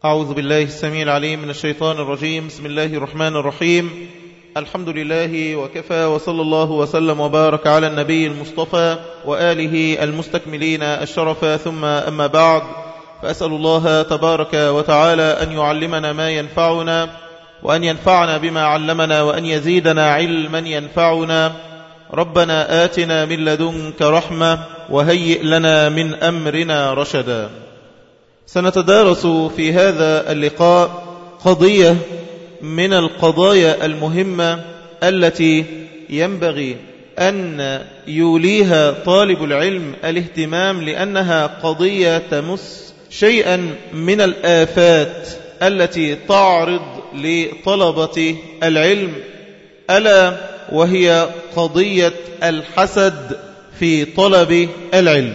أعوذ بالله السميع العليم من الشيطان الرجيم. بسم الله الرحمن الرحيم. الحمد لله وكفى، وصلى الله وسلم وبارك على النبي المصطفى وآله المستكملين الشرف، ثم أما بعد، فأسأل الله تبارك وتعالى أن يعلمنا ما ينفعنا، وأن ينفعنا بما علمنا، وأن يزيدنا علما ينفعنا. ربنا آتنا من لدنك رحمة وهيئ لنا من أمرنا رشدا. سنتدارس في هذا اللقاء قضية من القضايا المهمة التي ينبغي أن يوليها طالب العلم الاهتمام، لأنها قضية تمس شيئا من الآفات التي تعرض لطلبة العلم، ألا وهي قضية الحسد في طلب العلم.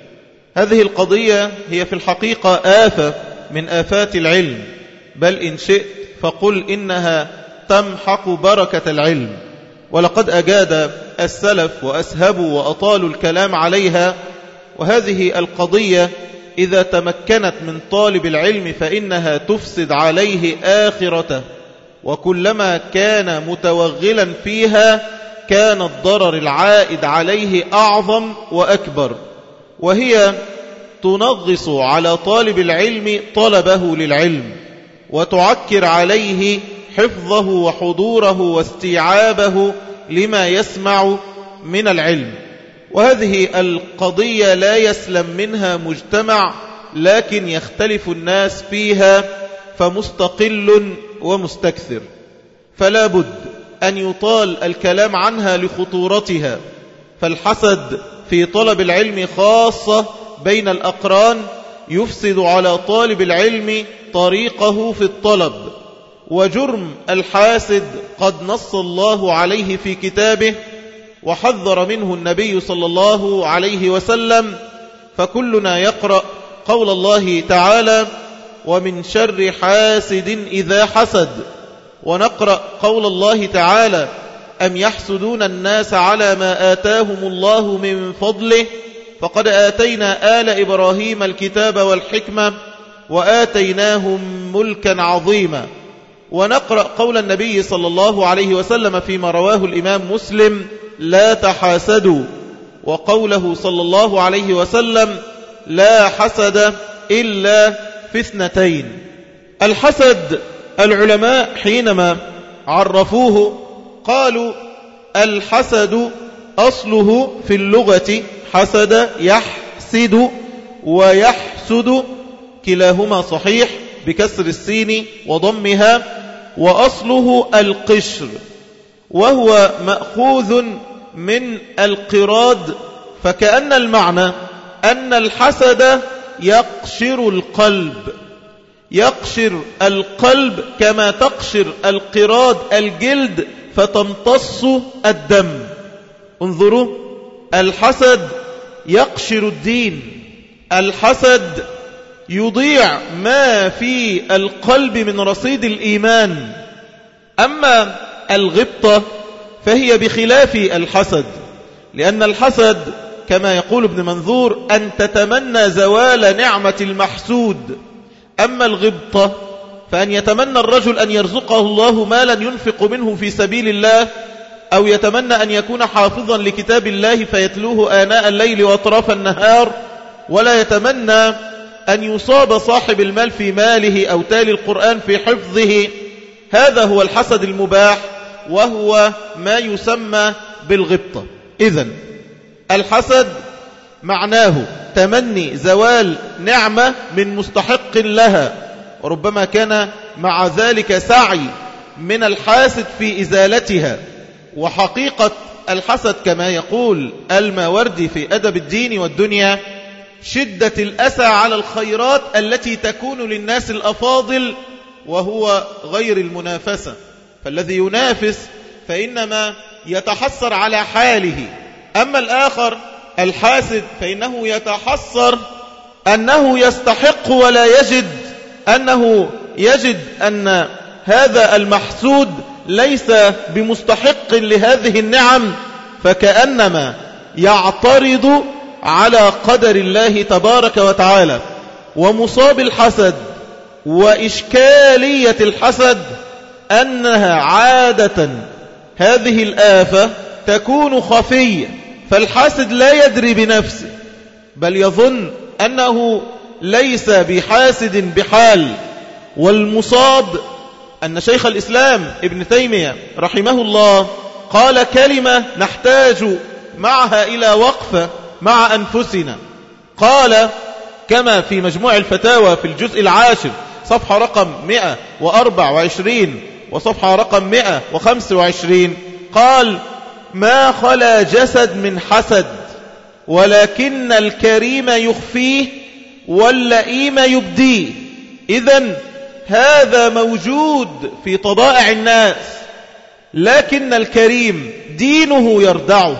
هذه القضية هي في الحقيقة آفة من آفات العلم، بل إن شئت فقل إنها تمحق بركة العلم. ولقد أجاد السلف وأسهبوا وأطالوا الكلام عليها، وهذه القضية إذا تمكنت من طالب العلم فإنها تفسد عليه آخرته، وكلما كان متوغلا فيها كان الضرر العائد عليه أعظم وأكبر، وهي تنغص على طالب العلم طلبه للعلم، وتعكر عليه حفظه وحضوره واستيعابه لما يسمع من العلم. وهذه القضية لا يسلم منها مجتمع، لكن يختلف الناس فيها، فمستقل ومستكثر، فلا بد أن يطال الكلام عنها لخطورتها. فالحسد في طلب العلم خاصة بين الأقران يفسد على طالب العلم طريقه في الطلب، وجرم الحاسد قد نص الله عليه في كتابه، وحذر منه النبي صلى الله عليه وسلم. فكلنا يقرأ قول الله تعالى: ومن شر حاسد إذا حسد، ونقرأ قول الله تعالى: أم يحسدون الناس على ما آتاهم الله من فضله، فقد آتينا آل إبراهيم الكتاب والحكمة وآتيناهم ملكا عظيما. ونقرأ قول النبي صلى الله عليه وسلم فيما رواه الإمام مسلم: لا تحاسدوا، وقوله صلى الله عليه وسلم: لا حسد إلا في اثنتين. الحسد العلماء حينما عرفوه قالوا: الحسد أصله في اللغة حسد يحسد ويحسد، كلاهما صحيح بكسر السين وضمها، وأصله القشر، وهو مأخوذ من القراد. فكأن المعنى أن الحسد يقشر القلب، يقشر القلب كما تقشر القراد الجلد فتمتص الدم. انظروا، الحسد يقشر الدين، الحسد يضيع ما في القلب من رصيد الإيمان. أما الغبطة فهي بخلاف الحسد، لأن الحسد كما يقول ابن منظور أن تتمنى زوال نعمة المحسود. أما الغبطة فأن يتمنى الرجل أن يرزقه الله مالا ينفق منه في سبيل الله، أو يتمنى أن يكون حافظا لكتاب الله فيتلوه آناء الليل وأطراف النهار، ولا يتمنى أن يصاب صاحب المال في ماله أو تالي القرآن في حفظه. هذا هو الحسد المباح، وهو ما يسمى بالغبطة. إذن الحسد معناه تمني زوال نعمة من مستحق لها، وربما كان مع ذلك سعي من الحاسد في إزالتها. وحقيقة الحسد كما يقول الماوردي في أدب الدين والدنيا: شدة الأسى على الخيرات التي تكون للناس الأفاضل، وهو غير المنافسة. فالذي ينافس فإنما يتحسر على حاله، أما الآخر الحاسد فإنه يتحسر أنه يستحق ولا يجد، أنه يجد أن هذا المحسود ليس بمستحق لهذه النعم، فكأنما يعترض على قدر الله تبارك وتعالى. ومصاب الحسد وإشكالية الحسد أنها عادة هذه الآفة تكون خفية، فالحاسد لا يدري بنفسه بل يظن أنه ليس بحاسد بحال. والمصاب أن شيخ الإسلام ابن تيمية رحمه الله قال كلمة نحتاج معها إلى وقفة مع أنفسنا. قال كما في مجموع الفتاوى في الجزء 10 صفحة رقم 124 وصفحة رقم 125، قال ما خلا جسد من حسد، ولكن الكريم يخفيه واللئيم يبديه. إذن هذا موجود في طبائع الناس، لكن الكريم دينه يردعه،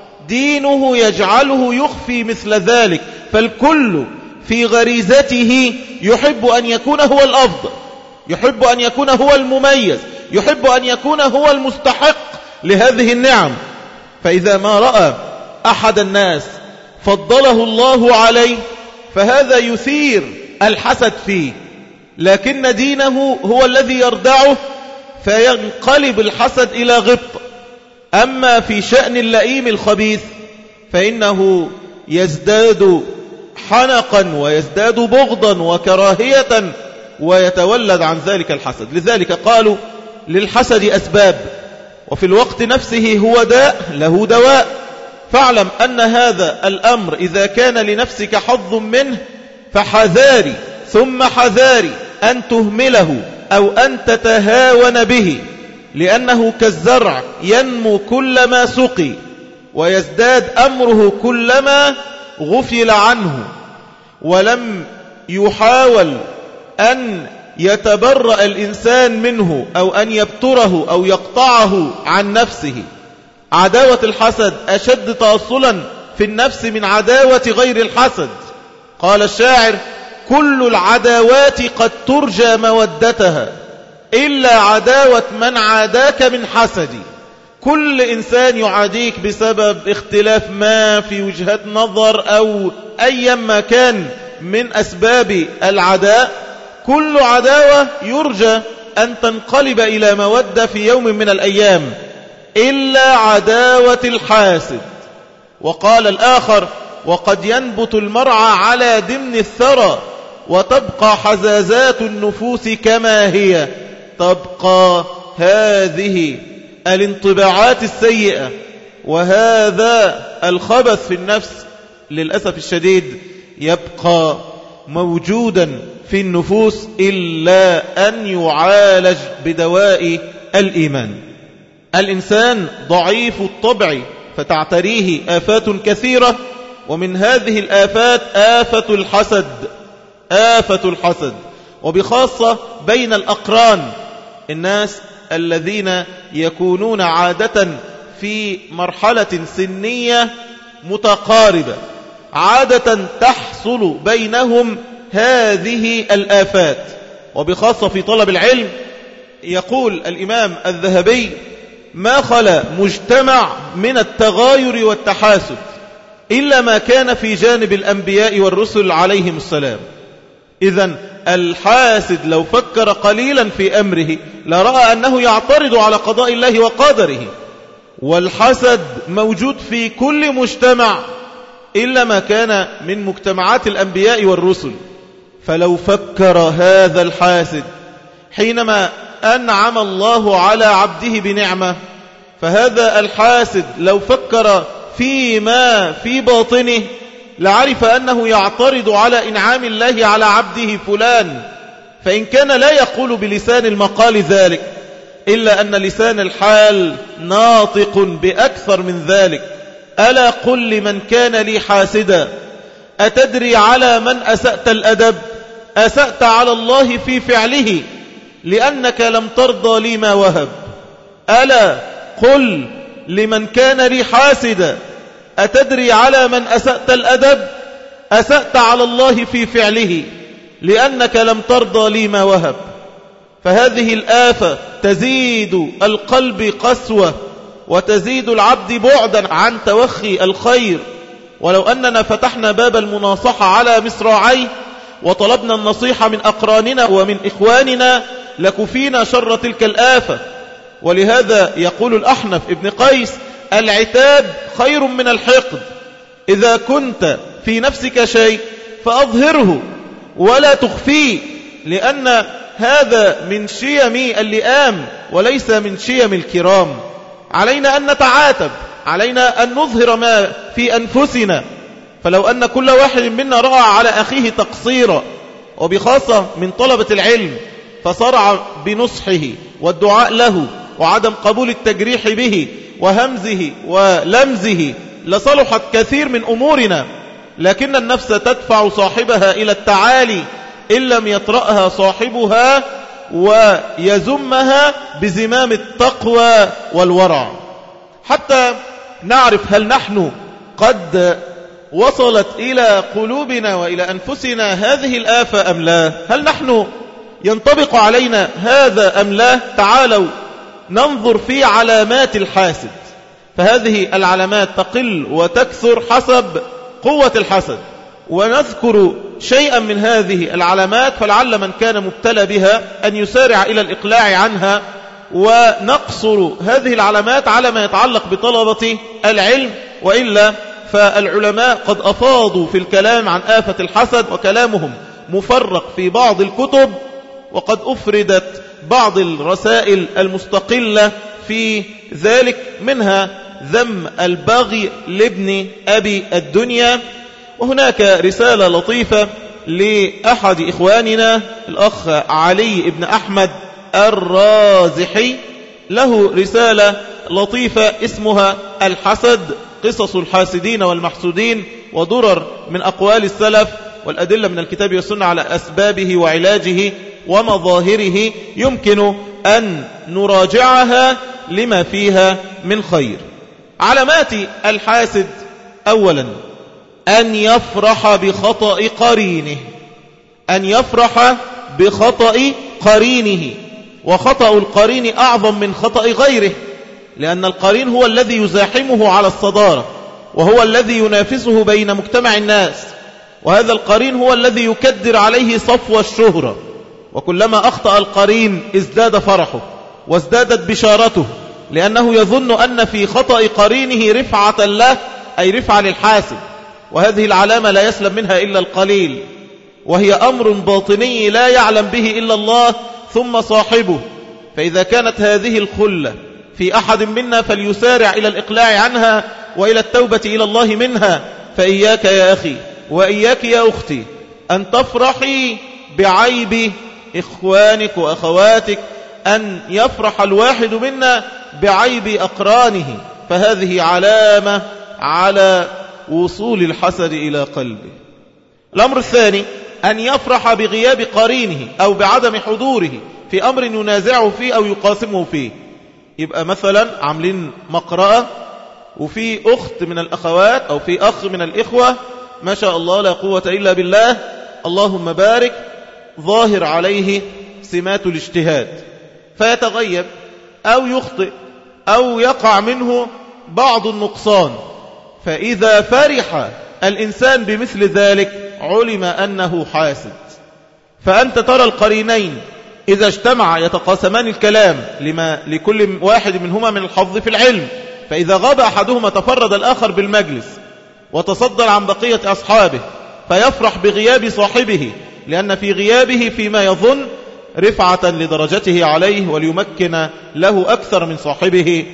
دينه يجعله يخفي مثل ذلك، فالكل في غريزته يحب أن يكون هو الأفضل، يحب أن يكون هو المميز، يحب أن يكون هو المستحق لهذه النعم. فإذا ما رأى أحد الناس فضله الله عليه فهذا يثير الحسد فيه، لكن دينه هو الذي يردعه فينقلب الحسد إلى غبطة. أما في شأن اللئيم الخبيث فإنه يزداد حنقا ويزداد بغضا وكراهية ويتولد عن ذلك الحسد. لذلك قالوا للحسد أسباب، وفي الوقت نفسه هو داء له دواء. فاعلم أن هذا الأمر إذا كان لنفسك حظ منه فحذاري ثم حذاري أن تهمله أو أن تتهاون به، لأنه كالزرع ينمو كلما سقي ويزداد أمره كلما غفل عنه، ولم يحاول أن يتبرأ الإنسان منه أو أن يبتره أو يقطعه عن نفسه. عداوة الحسد أشد تأصلا في النفس من عداوة غير الحسد. قال الشاعر كل العداوات قد ترجى مودتها إلا عداوة من عاداك من حسدي. كل إنسان يعاديك بسبب اختلاف ما في وجهة نظر أو أي ما كان من أسباب العداء، كل عداوة يرجى أن تنقلب إلى مودة في يوم من الأيام إلا عداوة الحاسد. وقال الآخر وقد ينبت المرعى على دمن الثرى وتبقى حزازات النفوس كما هي. تبقى هذه الانطباعات السيئة وهذا الخبث في النفس للأسف الشديد يبقى موجودا في النفوس إلا أن يعالج بدواء الإيمان. الإنسان ضعيف الطبع فتعتريه آفات كثيرة، ومن هذه الآفات آفة الحسد. آفة الحسد، وبخاصة بين الأقران، الناس الذين يكونون عادة في مرحلة سنية متقاربة، عادة تحصل بينهم هذه الآفات، وبخاصة في طلب العلم. يقول الإمام الذهبي ما خلا مجتمع من التغاير والتحاسد إلا ما كان في جانب الأنبياء والرسل عليهم السلام. إذن الحاسد لو فكر قليلا في أمره لرأى أنه يعترض على قضاء الله وقدره. والحسد موجود في كل مجتمع إلا ما كان من مجتمعات الأنبياء والرسل. فلو فكر هذا الحاسد حينما أنعم الله على عبده بنعمة، فهذا الحاسد لو فكر فيما في باطنه لعرف أنه يعترض على إنعام الله على عبده فلان، فإن كان لا يقول بلسان المقال ذلك إلا أن لسان الحال ناطق بأكثر من ذلك. ألا قل لمن كان لي حاسدا أتدري على من أسأت الأدب؟ أسأت على الله في فعله لأنك لم ترضى لي ما وهب. ألا قل لمن كان لي حاسدا أتدري على من أسأت الأدب؟ أسأت على الله في فعله لأنك لم ترضى لي ما وهب. فهذه الآفة تزيد القلب قسوة وتزيد العبد بعدا عن توخي الخير. ولو أننا فتحنا باب المناصحة على مصراعيه وطلبنا النصيحة من أقراننا ومن إخواننا لكفينا شر تلك الآفة. ولهذا يقول الأحنف ابن قيس: العتاب خير من الحقد. إذا كنت في نفسك شيء فأظهره ولا تخفيه، لأن هذا من شيم اللئام وليس من شيم الكرام. علينا أن نتعاتب، علينا أن نظهر ما في أنفسنا. فلو أن كل واحد منا رأى على أخيه تقصيرا، وبخاصة من طلبة العلم، فصرع بنصحه والدعاء له وعدم قبول التجريح به وهمزه ولمزه، لصلحت كثير من أمورنا. لكن النفس تدفع صاحبها إلى التعالي إن لم يطرأها صاحبها ويزمها بزمام التقوى والورع. حتى نعرف هل نحن قد وصلت إلى قلوبنا وإلى أنفسنا هذه الآفة أم لا؟ هل نحن ينطبق علينا هذا أم لا؟ تعالوا ننظر في علامات الحاسد، فهذه العلامات تقل وتكثر حسب قوة الحسد، ونذكر شيئا من هذه العلامات فلعل من كان مبتلى بها أن يسارع إلى الإقلاع عنها، ونقصر هذه العلامات على ما يتعلق بطلبة العلم. وإلا فالعلماء قد أفاضوا في الكلام عن آفة الحسد، وكلامهم مفرق في بعض الكتب، وقد أفردت بعض الرسائل المستقلة في ذلك، منها ذم البغي لابن أبي الدنيا. وهناك رسالة لطيفة لأحد إخواننا الأخ علي بن أحمد الرازحي، له رسالة لطيفة اسمها الحسد، قصص الحاسدين والمحسودين ودرر من أقوال السلف والأدلة من الكتاب والسنة على أسبابه وعلاجه ومظاهره. يمكن أن نراجعها لما فيها من خير. علامات الحاسد: أولا أن يفرح بخطأ قرينه، أن يفرح بخطأ قرينه، وخطأ القرين أعظم من خطأ غيره، لأن القرين هو الذي يزاحمه على الصدارة، وهو الذي ينافسه بين مجتمع الناس، وهذا القرين هو الذي يكدر عليه صفو الشهرة. وكلما أخطأ القرين ازداد فرحه وازدادت بشارته، لأنه يظن أن في خطأ قرينه رفعة له، أي رفعة للحاسد. وهذه العلامة لا يسلم منها إلا القليل، وهي أمر باطني لا يعلم به إلا الله ثم صاحبه. فإذا كانت هذه الخلة في أحد منا فليسارع إلى الإقلاع عنها وإلى التوبة إلى الله منها. فإياك يا أخي وإياك يا أختي أن تفرحي بعيب إخوانك وأخواتك، أن يفرح الواحد منا بعيب أقرانه، فهذه علامة على وصول الحسد إلى قلبه. الأمر الثاني أن يفرح بغياب قرينه أو بعدم حضوره في أمر ينازعه فيه أو يقاسمه فيه. يبقى مثلا عاملين مقرأة وفي أخت من الأخوات أو في أخ من الإخوة ما شاء الله لا قوة إلا بالله اللهم بارك، ظاهر عليه سمات الاجتهاد، فيتغيب أو يخطئ أو يقع منه بعض النقصان. فإذا فرح الإنسان بمثل ذلك علم أنه حاسد. فأنت ترى القرينين إذا اجتمع يتقاسمان الكلام لما لكل واحد منهما من الحظ في العلم، فإذا غاب أحدهما تفرد الآخر بالمجلس وتصدر عن بقية أصحابه، فيفرح بغياب صاحبه لأن في غيابه فيما يظن رفعة لدرجته عليه وليمكن له أكثر من صاحبه.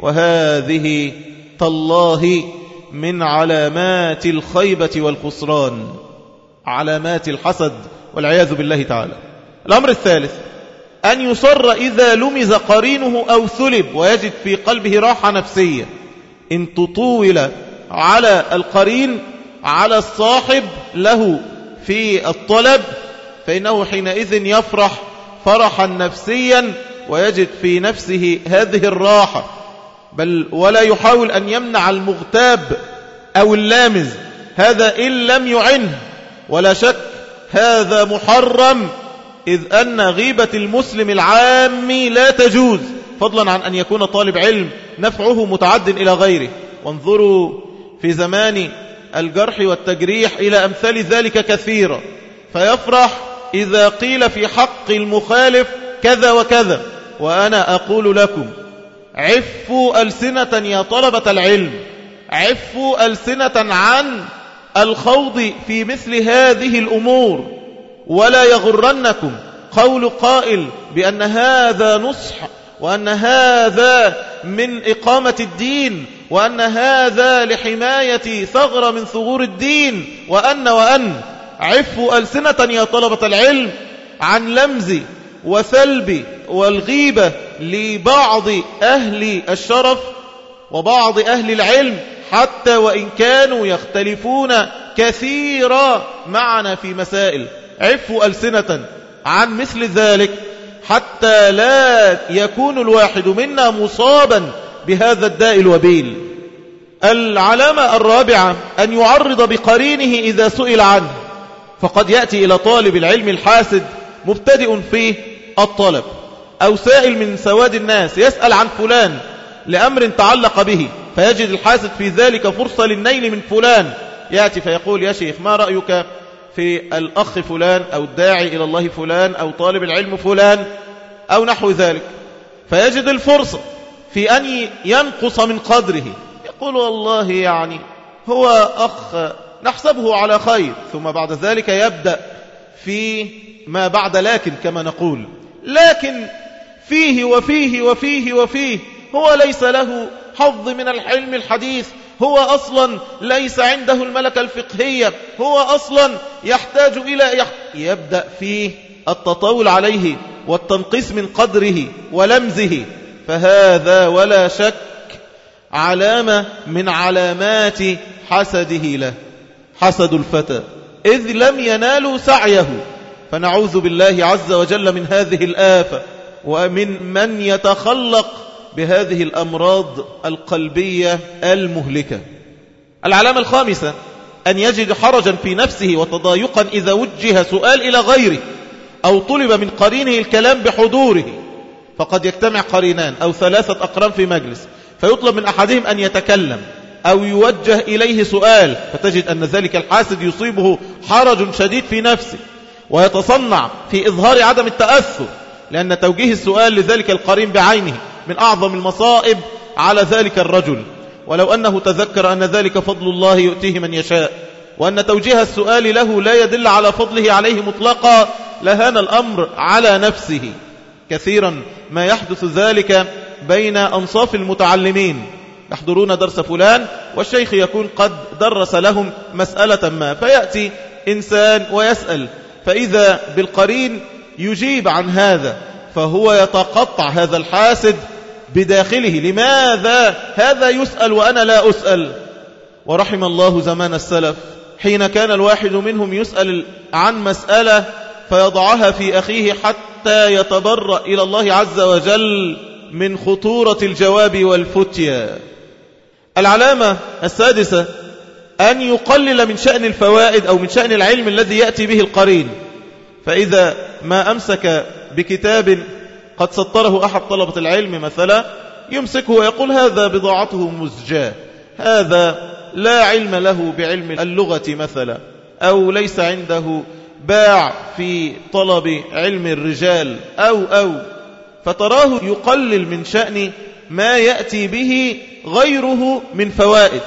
وهذه تالله من علامات الخيبة والخسران، علامات الحسد والعياذ بالله تعالى. الأمر الثالث أن يصر إذا لمز قرينه أو ثلب ويجد في قلبه راحة نفسية. إن تطول على القرين على الصاحب له في الطلب فإنه حينئذ يفرح فرحا نفسيا ويجد في نفسه هذه الراحة، بل ولا يحاول أن يمنع المغتاب أو اللامز، هذا إن لم يعنه، ولا شك هذا محرم، إذ أن غيبة المسلم العامي لا تجوز، فضلا عن أن يكون طالب علم نفعه متعد إلى غيره. وانظروا في زمان الجرح والتجريح إلى أمثال ذلك كثيرا، فيفرح إذا قيل في حق المخالف كذا وكذا. وأنا أقول لكم عفوا ألسنة يا طلبة العلم، عفوا ألسنة عن الخوض في مثل هذه الأمور، ولا يغرنكم قول قائل بأن هذا نصح، وأن هذا من إقامة الدين، وأن هذا لحماية ثغرة من ثغور الدين، وأن عفوا ألسنة يا طلبة العلم عن لمز وثلب والغيبة لبعض أهل الشرف وبعض أهل العلم، حتى وإن كانوا يختلفون كثيرا معنا في مسائل. عفوا ألسنة عن مثل ذلك حتى لا يكون الواحد منا مصابا بهذا الداء الوبيل. العلامة الرابعة أن يعرض بقرينه إذا سئل عنه. فقد يأتي إلى طالب العلم الحاسد مبتدئ في الطلب أو سائل من سواد الناس يسأل عن فلان لأمر تعلق به، فيجد الحاسد في ذلك فرصة للنيل من فلان، يأتي فيقول يا شيخ ما رأيك في الأخ فلان أو الداعي إلى الله فلان أو طالب العلم فلان أو نحو ذلك، فيجد الفرصة في أن ينقص من قدره، يقول والله يعني هو أخ نحسبه على خير، ثم بعد ذلك يبدأ في ما بعد لكن كما نقول، لكن فيه وفيه وفيه وفيه، هو ليس له حظ من العلم الحديث، هو أصلا ليس عنده الملكة الفقهية، هو أصلا يحتاج إلى يبدأ فيه التطاول عليه والتنقيس من قدره ولمزه، فهذا ولا شك علامة من علامات حسده له، حسد الفتى إذ لم ينالوا سعيه. فنعوذ بالله عز وجل من هذه الآفة ومن من يتخلق بهذه الأمراض القلبية المهلكة. العلامة الخامسة أن يجد حرجا في نفسه وتضايقا إذا وجه سؤال إلى غيره أو طلب من قرينه الكلام بحضوره. فقد يجتمع قرينان أو ثلاثة أقران في مجلس، فيطلب من أحدهم أن يتكلم أو يوجه إليه سؤال، فتجد أن ذلك الحاسد يصيبه حرج شديد في نفسه ويتصنع في إظهار عدم التأثر، لأن توجيه السؤال لذلك القرين بعينه من أعظم المصائب على ذلك الرجل، ولو أنه تذكر أن ذلك فضل الله يؤتيه من يشاء، وأن توجيه السؤال له لا يدل على فضله عليه مطلقا، لهان الأمر على نفسه. كثيرا ما يحدث ذلك بين أنصاف المتعلمين، يحضرون درس فلان والشيخ يكون قد درس لهم مسألة ما، فيأتي إنسان ويسأل، فإذا بالقرين يجيب عن هذا، فهو يتقطع هذا الحاسد بداخله، لماذا هذا يسأل وأنا لا أسأل؟ ورحم الله زمان السلف حين كان الواحد منهم يسأل عن مسألة فيضعها في أخيه حتى يتبرأ إلى الله عز وجل من خطورة الجواب والفتيا. العلامة السادسة أن يقلل من شأن الفوائد أو من شأن العلم الذي يأتي به القرين، فإذا ما أمسك بكتاب قد سطره أحد طلبة العلم مثلا يمسكه ويقول هذا بضاعته مزجاة، هذا لا علم له بعلم اللغة مثلا، أو ليس عنده باع في طلب علم الرجال أو فتراه يقلل من شأن ما يأتي به غيره من فوائد.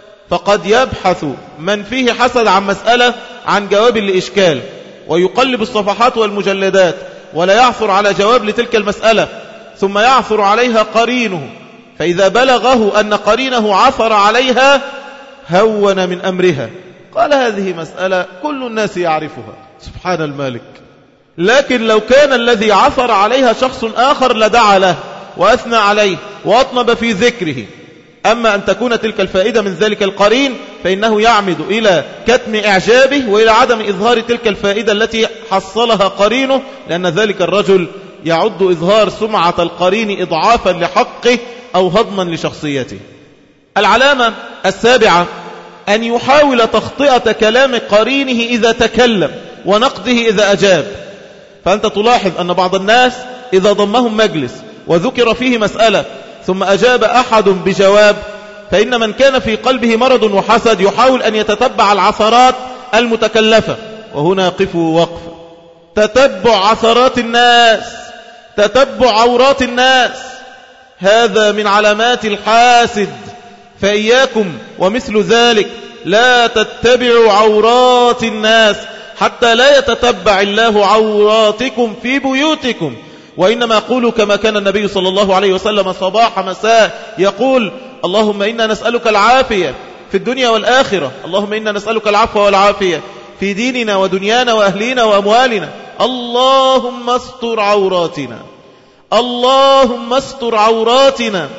فقد يبحث من فيه حسد عن مسألة عن جواب لإشكال ويقلب الصفحات والمجلدات ولا يعثر على جواب لتلك المسألة، ثم يعثر عليها قرينه، فإذا بلغه أن قرينه عثر عليها هون من أمرها، قال هذه مسألة كل الناس يعرفها، سبحان المالك. لكن لو كان الذي عثر عليها شخص آخر لدعا له وأثنى عليه وأطنب في ذكره. أما أن تكون تلك الفائدة من ذلك القرين فإنه يعمد إلى كتم إعجابه وإلى عدم إظهار تلك الفائدة التي حصلها قرينه، لأن ذلك الرجل يعد إظهار سمعة القرين إضعافا لحقه أو هضما لشخصيته. العلامة السابعة أن يحاول تخطئة كلام قرينه إذا تكلم ونقده إذا أجاب. فأنت تلاحظ أن بعض الناس إذا ضمهم مجلس وذكر فيه مسألة ثم أجاب أحد بجواب، فإن من كان في قلبه مرض وحسد يحاول أن يتتبع العثرات المتكلفة وهنا قفوا وقفا. تتبع عثرات الناس، تتبع عورات الناس، هذا من علامات الحاسد، فإياكم ومثل ذلك، لا تتبعوا عورات الناس حتى لا يتتبع الله عوراتكم في بيوتكم. وإنما قولوا كما كان النبي صلى الله عليه وسلم صباح مساء يقول: اللهم إنا نسألك العافية في الدنيا والآخرة، اللهم إنا نسألك العفو والعافية في ديننا ودنيانا وأهلنا وأموالنا، اللهم استر عوراتنا، اللهم استر عوراتنا،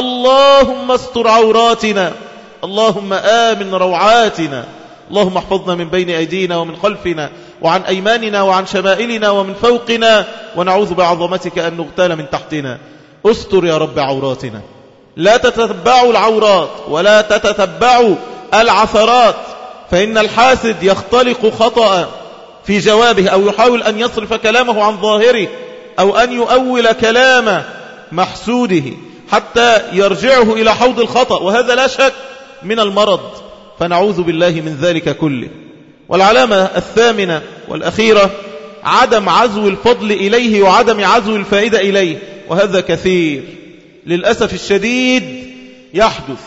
اللهم استر عوراتنا، اللهم آمن روعاتنا، اللهم احفظنا من بين أيدينا ومن خلفنا وعن أيماننا وعن شمائلنا ومن فوقنا، ونعوذ بعظمتك أن نغتال من تحتنا. استر يا رب عوراتنا. لا تتتبعوا العورات ولا تتتبعوا العثرات، فإن الحاسد يختلق خطأ في جوابه، أو يحاول أن يصرف كلامه عن ظاهره، أو أن يؤول كلام محسوده حتى يرجعه إلى حوض الخطأ، وهذا لا شك من المرض، فنعوذ بالله من ذلك كله. والعلامة الثامنة والأخيرة عدم عزو الفضل إليه وعدم عزو الفائدة إليه، وهذا كثير للأسف الشديد يحدث،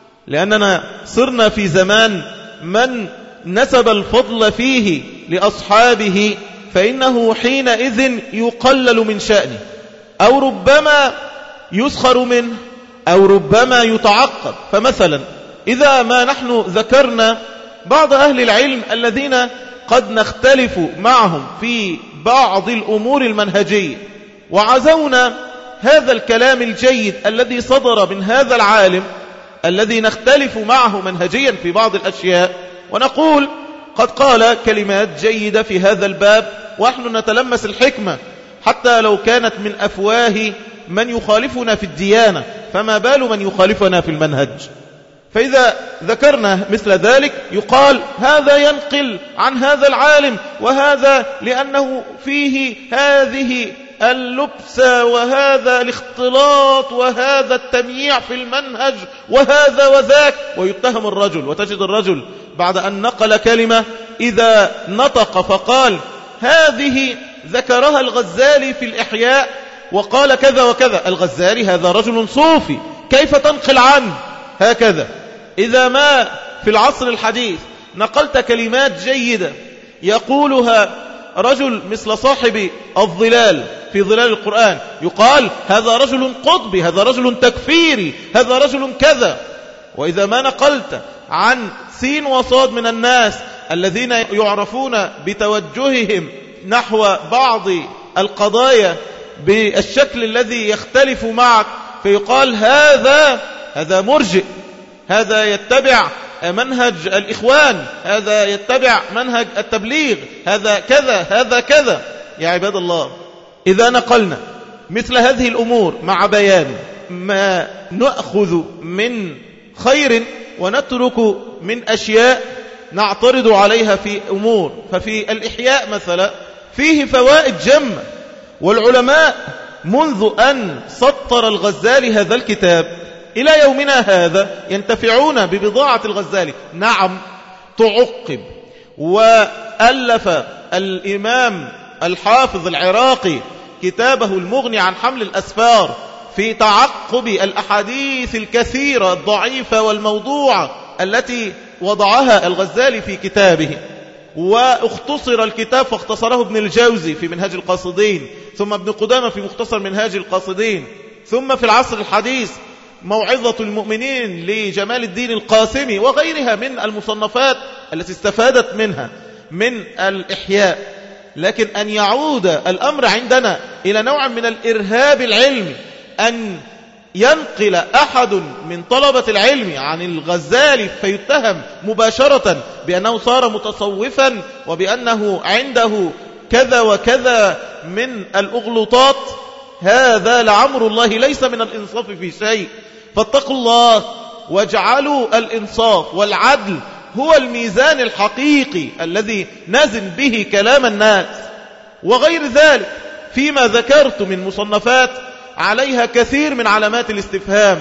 لأننا صرنا في زمان من نسب الفضل فيه لأصحابه، فإنه حينئذ يقلل من شأنه، أو ربما يسخر منه، أو ربما يتعقب. فمثلا إذا ما نحن ذكرنا بعض أهل العلم الذين قد نختلف معهم في بعض الأمور المنهجية، وعزونا هذا الكلام الجيد الذي صدر من هذا العالم الذي نختلف معه منهجيا في بعض الأشياء، ونقول قد قال كلمات جيدة في هذا الباب، ونحن نتلمس الحكمة حتى لو كانت من أفواه من يخالفنا في الديانة، فما بال من يخالفنا في المنهج. فإذا ذكرنا مثل ذلك يقال هذا ينقل عن هذا العالم، وهذا لأنه فيه هذه اللبسة وهذا الاختلاط وهذا التمييع في المنهج وهذا وذاك، ويتهم الرجل. وتجد الرجل بعد أن نقل كلمة إذا نطق فقال هذه ذكرها الغزالي في الإحياء وقال كذا وكذا، الغزالي هذا رجل صوفي، كيف تنقل عنه هكذا؟ إذا ما في العصر الحديث نقلت كلمات جيدة يقولها رجل مثل صاحب الظلال في ظلال القرآن، يقال هذا رجل قطبي، هذا رجل تكفيري، هذا رجل كذا. وإذا ما نقلت عن سين وصاد من الناس الذين يعرفون بتوجههم نحو بعض القضايا بالشكل الذي يختلف معك، فيقال هذا مرجئ، هذا يتبع منهج الإخوان، هذا يتبع منهج التبليغ، هذا كذا، هذا كذا. يا عباد الله، إذا نقلنا مثل هذه الأمور مع بيان ما نأخذ من خير ونترك من أشياء نعترض عليها في أمور، ففي الإحياء مثلا فيه فوائد جمة، والعلماء منذ أن سطر الغزالي هذا الكتاب إلى يومنا هذا ينتفعون ببضاعة الغزالي. نعم، تعقب، وألف الإمام الحافظ العراقي كتابه المغني عن حمل الأسفار في تعقب الأحاديث الكثيرة الضعيفة والموضوعة التي وضعها الغزالي في كتابه، واختصر الكتاب فاختصره ابن الجوزي في منهاج القاصدين، ثم ابن قدامة في مختصر منهاج القاصدين، ثم في العصر الحديث موعظة المؤمنين لجمال الدين القاسمي، وغيرها من المصنفات التي استفادت منها من الإحياء. لكن أن يعود الأمر عندنا إلى نوع من الإرهاب العلمي، أن ينقل أحد من طلبة العلم عن الغزالي فيتهم مباشرة بأنه صار متصوفا وبأنه عنده كذا وكذا من الأغلطات، هذا لعمر الله ليس من الإنصاف في شيء. فاتقوا الله واجعلوا الإنصاف والعدل هو الميزان الحقيقي الذي نزن به كلام الناس. وغير ذلك فيما ذكرت من مصنفات عليها كثير من علامات الاستفهام،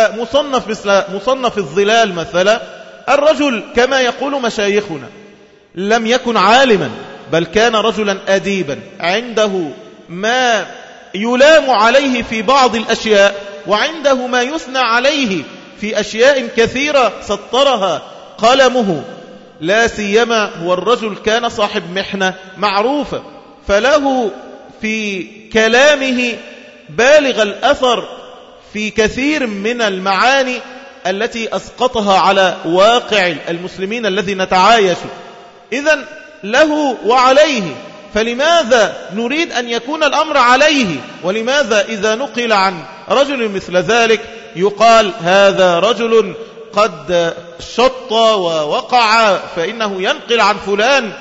فمصنف مثل مصنف الظلال مثلا، الرجل كما يقول مشايخنا لم يكن عالما، بل كان رجلا أديبا عنده ما يلام عليه في بعض الأشياء، وعنده ما يثنى عليه في أشياء كثيرة سطرها قلمه. لا سيما هو الرجل كان صاحب محنة معروفة، فله في كلامه بالغ الأثر في كثير من المعاني التي أسقطها على واقع المسلمين الذي نتعايش. إذن له وعليه، فلماذا نريد أن يكون الأمر عليه؟ ولماذا إذا نقل عن رجل مثل ذلك يقال هذا رجل قد شط ووقع فإنه ينقل عن فلان؟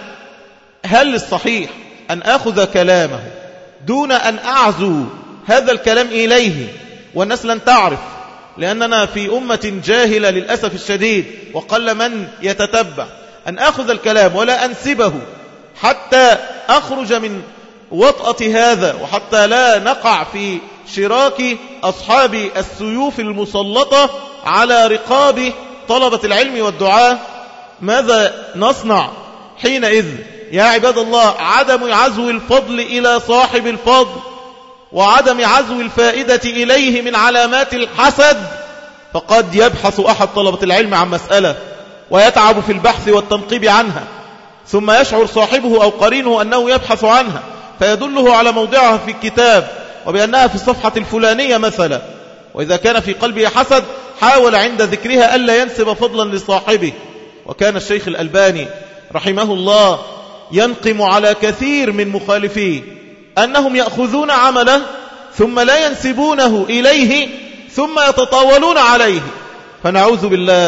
هل الصحيح أن أخذ كلامه دون أن أعزو هذا الكلام إليه والناس لن تعرف؟ لأننا في أمة جاهلة للأسف الشديد، وقل من يتتبع. أن أخذ الكلام ولا أنسبه حتى أخرج من وطأة هذا، وحتى لا نقع في شراك أصحاب السيوف المسلطة على رقاب طلبة العلم والدعاء. ماذا نصنع حينئذ؟ يا عباد الله، عدم عزو الفضل إلى صاحب الفضل وعدم عزو الفائدة إليه من علامات الحسد. فقد يبحث أحد طلبة العلم عن مسألة ويتعب في البحث والتنقيب عنها، ثم يشعر صاحبه أو قرينه أنه يبحث عنها، فيدله على موضعها في الكتاب وبأنها في الصفحة الفلانية مثلا، وإذا كان في قلبه حسد حاول عند ذكرها ألا ينسب فضلا لصاحبه. وكان الشيخ الألباني رحمه الله ينقم على كثير من مخالفيه أنهم يأخذون عمله ثم لا ينسبونه إليه ثم يتطاولون عليه، فنعوذ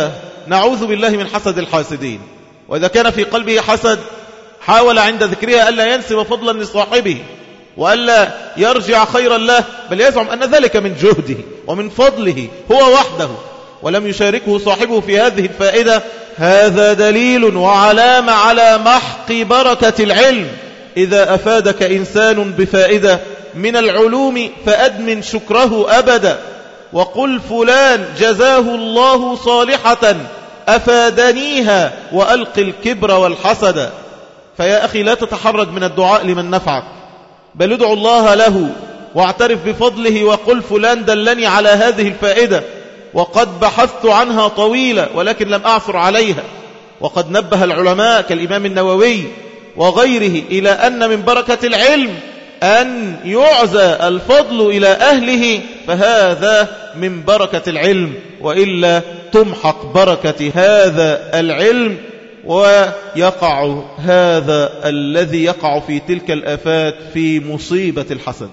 بالله من حسد الحاسدين. وإذا كان في قلبه حسد حاول عند ذكرها ألا ينسب فضلا لصاحبه وألا يرجع خيرا له، بل يزعم أن ذلك من جهده ومن فضله هو وحده، ولم يشاركه صاحبه في هذه الفائدة. هذا دليل وعلامة على محق بركة العلم. إذا أفادك إنسان بفائدة من العلوم فأدمن شكره أبدا، وقل فلان جزاه الله صالحة أفادنيها وألق الكبر والحسد. فيا أخي لا تتحرج من الدعاء لمن نفعك، بل ادعو الله له واعترف بفضله وقل فلان دلني على هذه الفائدة وقد بحثت عنها طويلة ولكن لم أعثر عليها. وقد نبه العلماء كالإمام النووي وغيره إلى أن من بركة العلم أن يعزى الفضل إلى أهله، فهذا من بركة العلم، وإلا تمحق بركة هذا العلم ويقع هذا الذي يقع في تلك الآفات في مصيبة الحسد.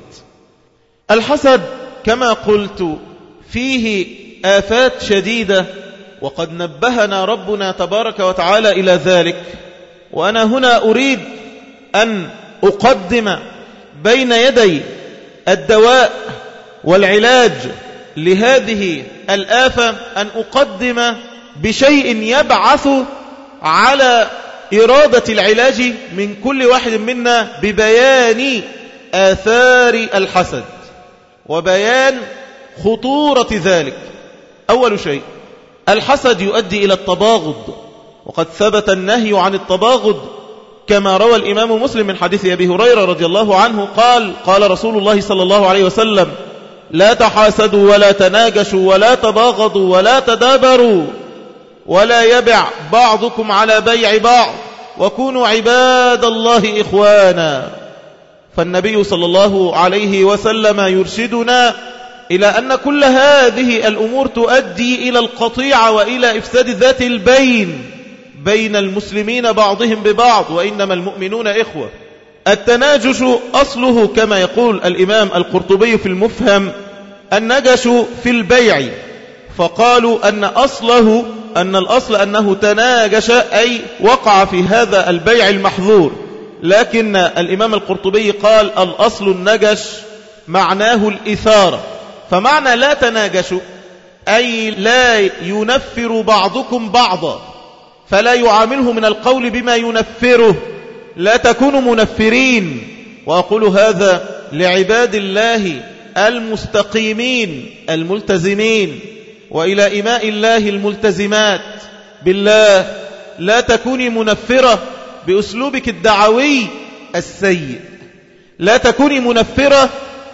الحسد كما قلت فيه آفات شديدة، وقد نبهنا ربنا تبارك وتعالى إلى ذلك. وأنا هنا أريد أن أقدم بين يدي الدواء والعلاج لهذه الآفة أن أقدم بشيء يبعث على إرادة العلاج من كل واحد منا ببيان آثار الحسد وبيان خطورة ذلك. أول شيء، الحسد يؤدي إلى التباغض، وقد ثبت النهي عن التباغض كما روى الإمام مسلم من حديث أبي هريرة رضي الله عنه قال: قال رسول الله صلى الله عليه وسلم: لا تحاسدوا ولا تناجشوا ولا تباغضوا ولا تدابروا ولا يبع بعضكم على بيع بعض وكونوا عباد الله إخوانا. فالنبي صلى الله عليه وسلم يرشدنا إلى أن كل هذه الأمور تؤدي إلى القطيعة وإلى إفساد ذات البين بين المسلمين بعضهم ببعض، وإنما المؤمنون إخوة. التناجش أصله كما يقول الإمام القرطبي في المفهم النجش في البيع، فقالوا أن الأصل أنه تناجش أي وقع في هذا البيع المحظور، لكن الإمام القرطبي قال الأصل النجش معناه الإثارة. فمعنى لا تناجش أي لا ينفر بعضكم بعضا، فلا يعامله من القول بما ينفره، لا تكونوا منفرين. وأقول هذا لعباد الله المستقيمين الملتزمين، وإلى إماء الله الملتزمات بالله: لا تكوني منفرة بأسلوبك الدعوي السيء، لا تكوني منفرة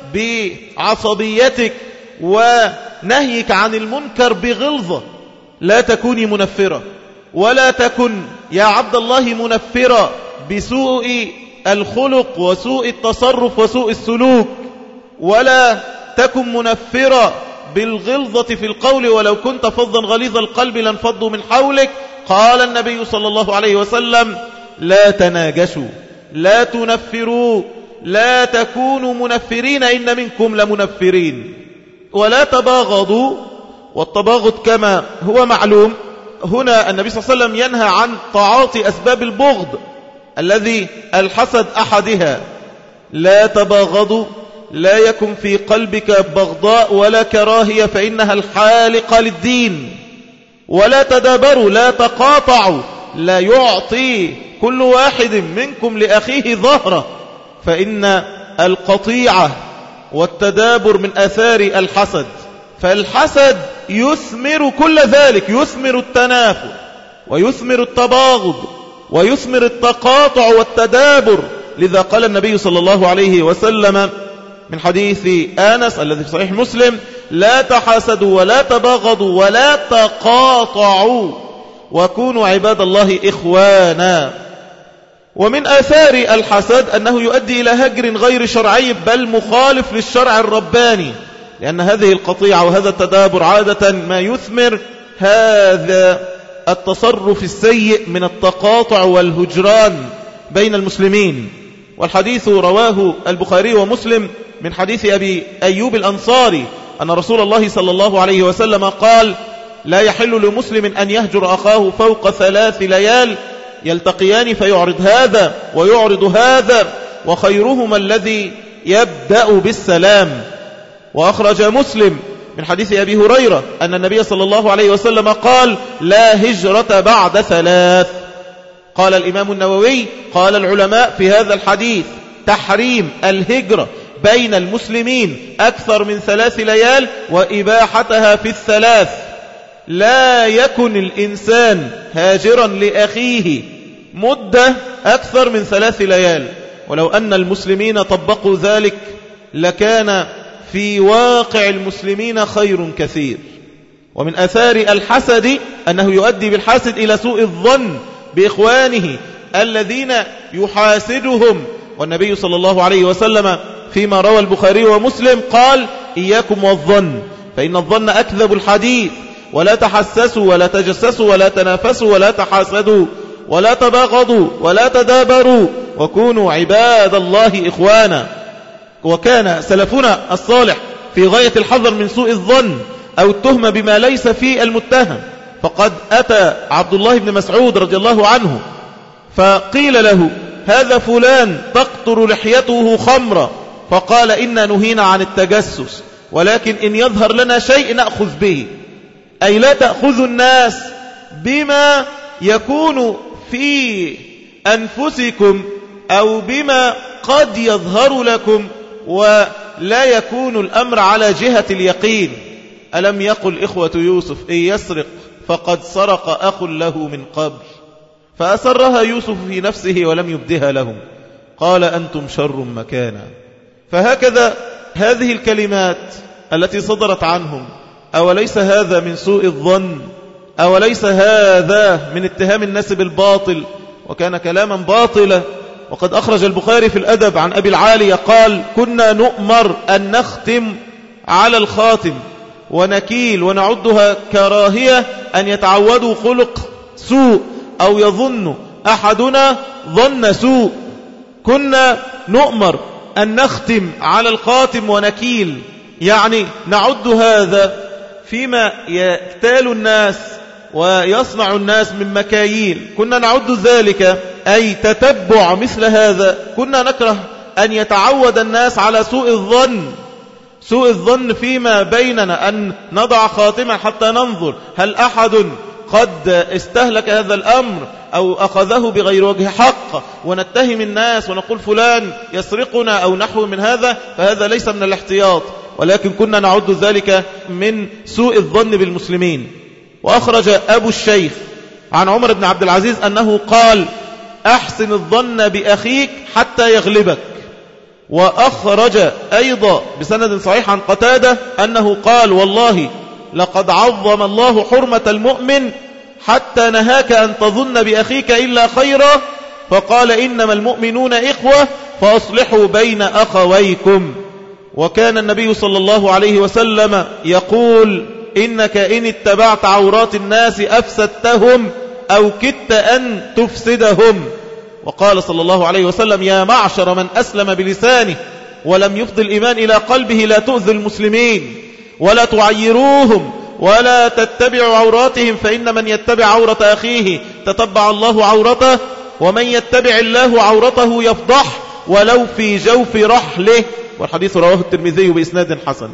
بعصبيتك ونهيك عن المنكر بغلظة، لا تكوني منفرة، ولا تكن يا عبد الله منفرة بسوء الخلق وسوء التصرف وسوء السلوك، ولا تكن منفرة بالغلظة في القول، ولو كنت فظا غليظ القلب لانفضوا من حولك. قال النبي صلى الله عليه وسلم: لا تناجشوا، لا تنفروا، لا تكونوا منفرين، إن منكم لمنفرين. ولا تباغضوا، والتباغض كما هو معلوم هنا النبي صلى الله عليه وسلم ينهى عن تعاطي أسباب البغض الذي الحسد أحدها. لا تباغضوا، لا يكن في قلبك بغضاء ولا كراهية فإنها الحالقة للدين. ولا تدابروا، لا تقاطعوا، لا يعطي كل واحد منكم لأخيه ظهره، فإن القطيعة والتدابر من آثار الحسد. فالحسد يثمر كل ذلك، يثمر التنافر ويثمر التباغض ويثمر التقاطع والتدابر. لذا قال النبي صلى الله عليه وسلم من حديث آنس الذي في صحيح مسلم: لا تحاسدوا ولا تباغضوا ولا تقاطعوا وكونوا عباد الله إخوانا. ومن آثار الحسد أنه يؤدي إلى هجر غير شرعي بل مخالف للشرع الرباني، لأن هذه القطيعة وهذا التدابر عادة ما يثمر هذا التصرف السيء من التقاطع والهجران بين المسلمين. والحديث رواه البخاري ومسلم من حديث أبي أيوب الأنصاري أن رسول الله صلى الله عليه وسلم قال: لا يحل لمسلم أن يهجر أخاه فوق 3 ليال يلتقيان فيعرض هذا ويعرض هذا، وخيرهما الذي يبدأ بالسلام. وأخرج مسلم من حديث أبي هريرة أن النبي صلى الله عليه وسلم قال: لا هجرة بعد 3. قال الإمام النووي: قال العلماء في هذا الحديث تحريم الهجرة بين المسلمين أكثر من 3 ليال وإباحتها في 3. لا يكن الإنسان هاجرا لأخيه مدة أكثر من 3 ليال، ولو أن المسلمين طبقوا ذلك لكان في واقع المسلمين خير كثير. ومن آثار الحسد أنه يؤدي بالحاسد إلى سوء الظن بإخوانه الذين يحاسدهم. والنبي صلى الله عليه وسلم فيما روى البخاري ومسلم قال: إياكم والظن فإن الظن أكذب الحديث، ولا تحسسوا ولا تجسسوا ولا تنافسوا ولا تحاسدوا ولا تباغضوا ولا تدابروا وكونوا عباد الله إخوانا. وكان سلفنا الصالح في غاية الحذر من سوء الظن أو التهمة بما ليس في المتهم. فقد أتى عبد الله بن مسعود رضي الله عنه فقيل له: هذا فلان تقطر لحيته خمرا، فقال: إنا نهينا عن التجسس، ولكن إن يظهر لنا شيء نأخذ به. أي لا تأخذوا الناس بما يكون في أنفسكم أو بما قد يظهر لكم، ولا يكون الأمر على جهة اليقين. ألم يقل إخوة يوسف: إن يسرق فقد سرق أخ له من قبل، فأسرها يوسف في نفسه ولم يبدها لهم، قال: أنتم شر مكانا. فهكذا هذه الكلمات التي صدرت عنهم، أوليس هذا من سوء الظن؟ أوليس هذا من اتهام الناس بالباطل؟ وكان كلاما باطلا. وقد أخرج البخاري في الأدب عن أبي العالية قال: كنا نؤمر أن نختم على الخاتم ونكيل ونعدها كراهية أن يتعودوا خلق سوء أو يظن أحدنا ظن سوء. كنا نؤمر أن نختم على الخاتم ونكيل، يعني نعد هذا فيما يكتال الناس ويصنع الناس من مكاييل، كنا نعد ذلك أي تتبع مثل هذا. كنا نكره أن يتعود الناس على سوء الظن، سوء الظن فيما بيننا، أن نضع خاتما حتى ننظر هل أحد قد استهلك هذا الأمر أو أخذه بغير وجه حق، ونتهم الناس ونقول فلان يسرقنا أو نحو من هذا، فهذا ليس من الاحتياط، ولكن كنا نعد ذلك من سوء الظن بالمسلمين. وأخرج أبو الشيخ عن عمر بن عبد العزيز أنه قال: أحسن الظن بأخيك حتى يغلبك. وأخرج أيضا بسند صحيح عن قتادة أنه قال والله لقد عظم الله حرمة المؤمن حتى نهاك أن تظن بأخيك إلا خيرا، فقال إنما المؤمنون إخوة فأصلحوا بين أخويكم. وكان النبي صلى الله عليه وسلم يقول إنك إن اتبعت عورات الناس أفسدتهم أو كدت أن تفسدهم. وقال صلى الله عليه وسلم يا معشر من أسلم بلسانه ولم يفض الإيمان إلى قلبه لا تؤذوا المسلمين ولا تعيروهم ولا تتبعوا عوراتهم، فإن من يتبع عورة أخيه تتبع الله عورته، ومن يتبع الله عورته يفضح ولو في جوف رحله. والحديث رواه الترمذي بإسناد حسن.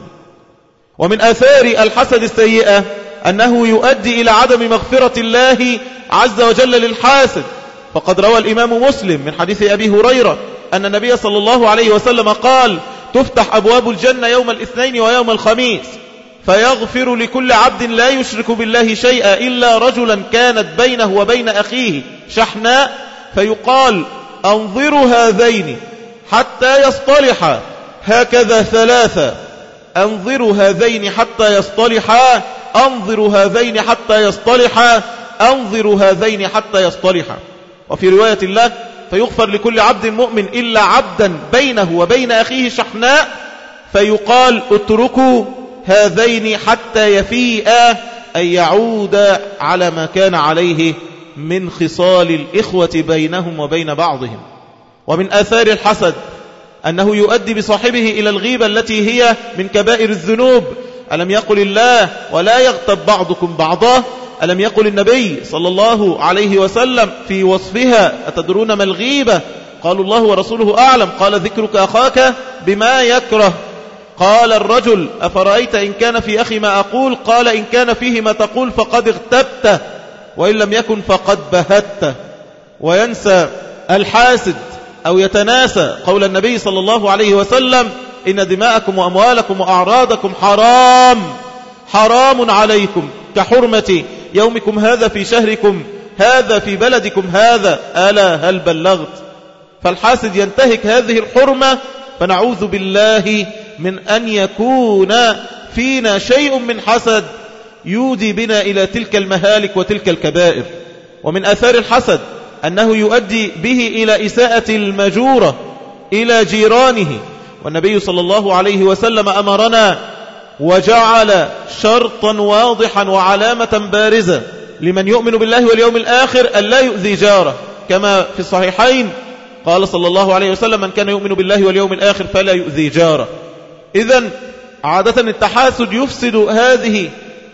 ومن آثار الحسد السيئة أنه يؤدي إلى عدم مغفرة الله عز وجل للحاسد، فقد روى الإمام مسلم من حديث أبي هريرة أن النبي صلى الله عليه وسلم قال تفتح أبواب الجنة يوم الاثنين ويوم الخميس فيغفر لكل عبد لا يشرك بالله شيئا إلا رجلا كانت بينه وبين أخيه شحناء، فيقال أنظروا هذين حتى يصطلحا هكذا ثلاثة، أنظروا هذين حتى يصطلحا، أنظروا هذين حتى يصطلحا، أنظروا هذين حتى يصطلحا. وفي رواية الله فيغفر لكل عبد مؤمن إلا عبدا بينه وبين أخيه شحناء، فيقال اتركوا هذين حتى يفيئا، أي يعود على ما كان عليه من خصال الإخوة بينهم وبين بعضهم. ومن آثار الحسد أنه يؤدي بصاحبه إلى الغيبة التي هي من كبائر الذنوب. ألم يقل الله ولا يغتب بعضكم بعضا؟ ألم يقل النبي صلى الله عليه وسلم في وصفها أتدرون ما الغيبة؟ قالوا الله ورسوله أعلم. قال ذكرك أخاك بما يكره. قال الرجل أفرأيت إن كان في أخي ما أقول؟ قال إن كان فيه ما تقول فقد اغتبته وإن لم يكن فقد بهته. وينسى الحاسد أو يتناسى قول النبي صلى الله عليه وسلم إن دماءكم وأموالكم وأعراضكم حرام عليكم كحرمة يومكم هذا في شهركم هذا في بلدكم هذا، ألا هل بلغت؟ فالحاسد ينتهك هذه الحرمة، فنعوذ بالله من أن يكون فينا شيء من حسد يودي بنا إلى تلك المهالك وتلك الكبائر. ومن أثار الحسد أنه يؤدي به إلى إساءة المجورة إلى جيرانه. والنبي صلى الله عليه وسلم أمرنا وجعل شرطا واضحا وعلامة بارزة لمن يؤمن بالله واليوم الآخر أن لا يؤذي جاره، كما في الصحيحين قال صلى الله عليه وسلم من كان يؤمن بالله واليوم الآخر فلا يؤذي جاره. إذن عادة التحاسد يفسد هذه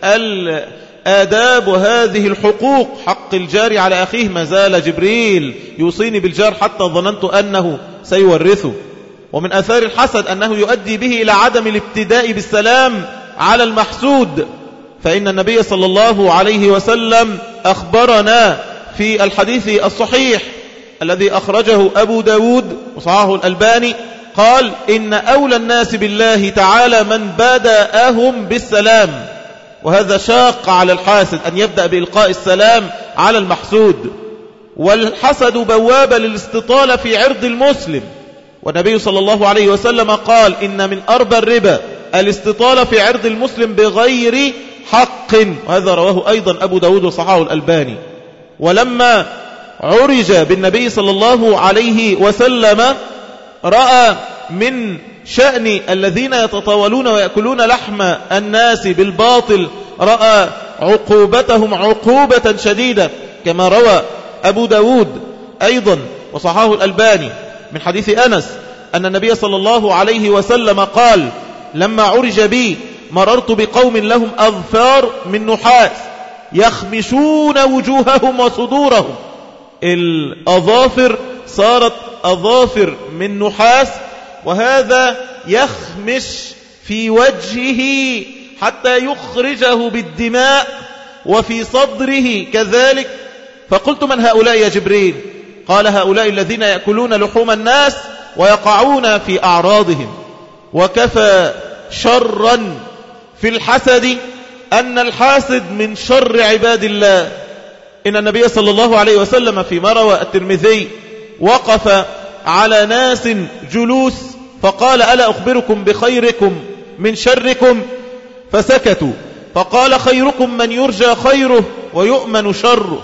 الآداب وهذه الحقوق، حق الجار على أخيه. ما زال جبريل يوصيني بالجار حتى ظننت أنه سيورثه. ومن أثار الحسد أنه يؤدي به إلى عدم الابتداء بالسلام على المحسود، فإن النبي صلى الله عليه وسلم أخبرنا في الحديث الصحيح الذي أخرجه أبو داود وصححه الألباني قال إن أولى الناس بالله تعالى من بدأهم بالسلام. وهذا شاق على الحاسد أن يبدأ بإلقاء السلام على المحسود. والحسد بوابة للاستطالة في عرض المسلم، والنبي صلى الله عليه وسلم قال إن من أربى الربا الاستطالة في عرض المسلم بغير حق، وهذا رواه أيضا أبو داود وصححه الألباني. ولما عرج بالنبي صلى الله عليه وسلم رأى من شأن الذين يتطاولون ويأكلون لحم الناس بالباطل، رأى عقوبتهم عقوبة شديدة، كما روى أبو داود أيضا وصححه الألباني من حديث أنس أن النبي صلى الله عليه وسلم قال لما عرج بي مررت بقوم لهم أظفار من نحاس يخمشون وجوههم وصدورهم. الأظافر صارت أظافر من نحاس، وهذا يخمش في وجهه حتى يخرجه بالدماء وفي صدره كذلك. فقلت من هؤلاء يا جبريل؟ قال هؤلاء الذين يأكلون لحوم الناس ويقعون في أعراضهم. وكفى شرا في الحسد أن الحاسد من شر عباد الله. إن النبي صلى الله عليه وسلم فيما روى الترمذي وقف على ناس جلوس فقال ألا أخبركم بخيركم من شركم؟ فسكتوا، فقال خيركم من يرجى خيره ويؤمن شره،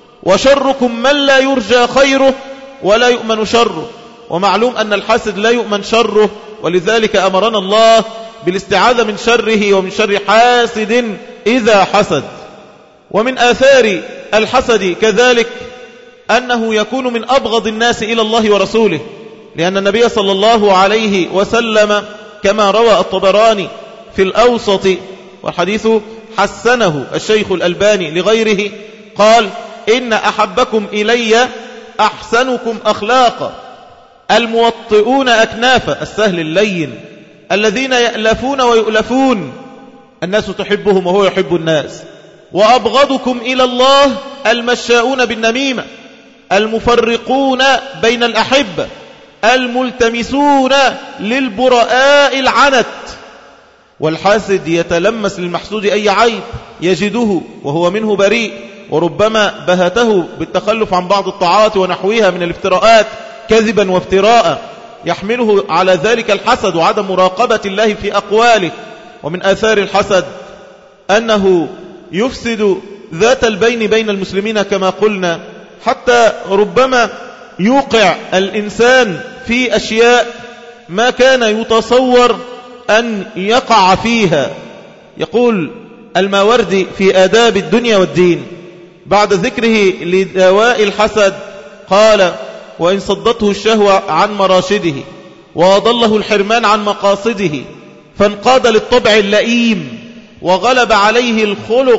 وشركم من لا يرجى خيره ولا يؤمن شره. ومعلوم أن الحاسد لا يؤمن شره، ولذلك أمرنا الله بالاستعاذة من شره ومن شر حاسد إذا حسد. ومن آثار الحسد كذلك أنه يكون من أبغض الناس إلى الله ورسوله، لأن النبي صلى الله عليه وسلم كما روى الطبراني في الأوسط والحديث حسنه الشيخ الألباني لغيره قال إن أحبكم إلي أحسنكم أخلاقا الموطئون أكنافا، السهل اللين الذين يألفون ويؤلفون، الناس تحبهم وهو يحب الناس. وأبغضكم إلى الله المشاؤون بالنميمة المفرقون بين الأحبة الملتمسون للبراء العنت. والحاسد يتلمس للمحسود أي عيب يجده وهو منه بريء، وربما بهته بالتخلف عن بعض الطاعات ونحوها من الافتراءات كذبا وافتراء يحمله على ذلك الحسد وعدم مراقبة الله في أقواله. ومن آثار الحسد أنه يفسد ذات البين بين المسلمين كما قلنا، حتى ربما يوقع الإنسان في أشياء ما كان يتصور أن يقع فيها. يقول الماوردي في آداب الدنيا والدين بعد ذكره لدواء الحسد قال وإن صدته الشهوة عن مراشده وأضله الحرمان عن مقاصده فانقاد للطبع اللئيم وغلب عليه الخلق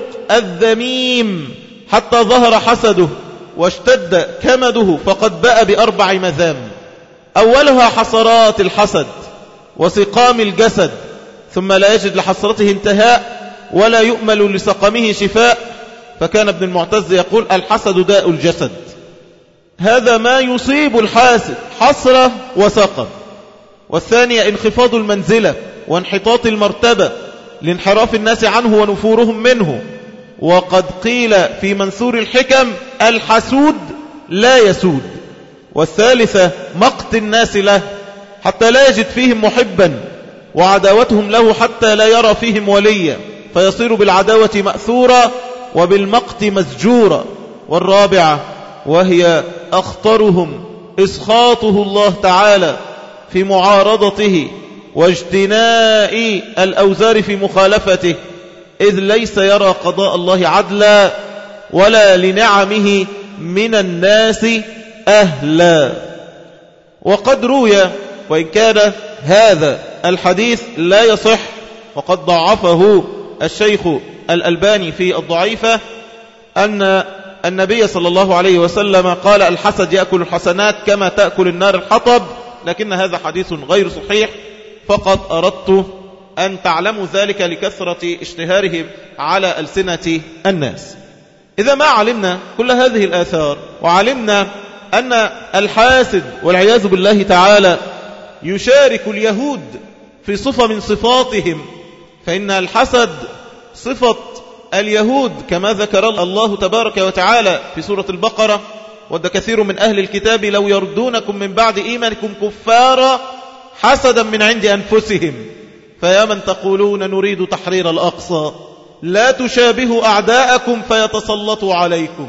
الذميم حتى ظهر حسده واشتد كمده فقد بأ بأربع مذام، أولها حسرات الحسد وسقام الجسد، ثم لا يجد لحسرته انتهاء ولا يؤمل لسقمه شفاء. فكان ابن المعتز يقول الحسد داء الجسد. هذا ما يصيب الحاسد حسرة وسقم. والثانية انخفاض المنزلة وانحطاط المرتبة لانحراف الناس عنه ونفورهم منه. وقد قيل في منثور الحكم الحسود لا يسود. والثالثة مقت الناس له حتى لا يجد فيهم محبا، وعداوتهم له حتى لا يرى فيهم وليا، فيصير بالعداوة مأثورا وبالمقت مسجورا. والرابعة وهي أخطرهم إسخاطه الله تعالى في معارضته واجتناء الأوزار في مخالفته، إذ ليس يرى قضاء الله عدلا ولا لنعمه من الناس أهلا. وقد روي وإن كان هذا الحديث لا يصح وقد ضعفه الشيخ الألباني في الضعيفة أن النبي صلى الله عليه وسلم قال الحسد يأكل الحسنات كما تأكل النار الحطب، لكن هذا حديث غير صحيح، فقط أردت أن تعلموا ذلك لكثرة اشتهاره على ألسنة الناس. إذا ما علمنا كل هذه الآثار وعلمنا أن الحاسد والعياذ بالله تعالى يشارك اليهود في صفة من صفاتهم، فإن الحسد صفة اليهود كما ذكر الله تبارك وتعالى في سورة البقرة ود كثير من أهل الكتاب لو يردونكم من بعد إيمانكم كفارا حسدا من عند أنفسهم فيا من تقولون نريد تحرير الأقصى لا تشابهوا أعداءكم فيتسلطوا عليكم.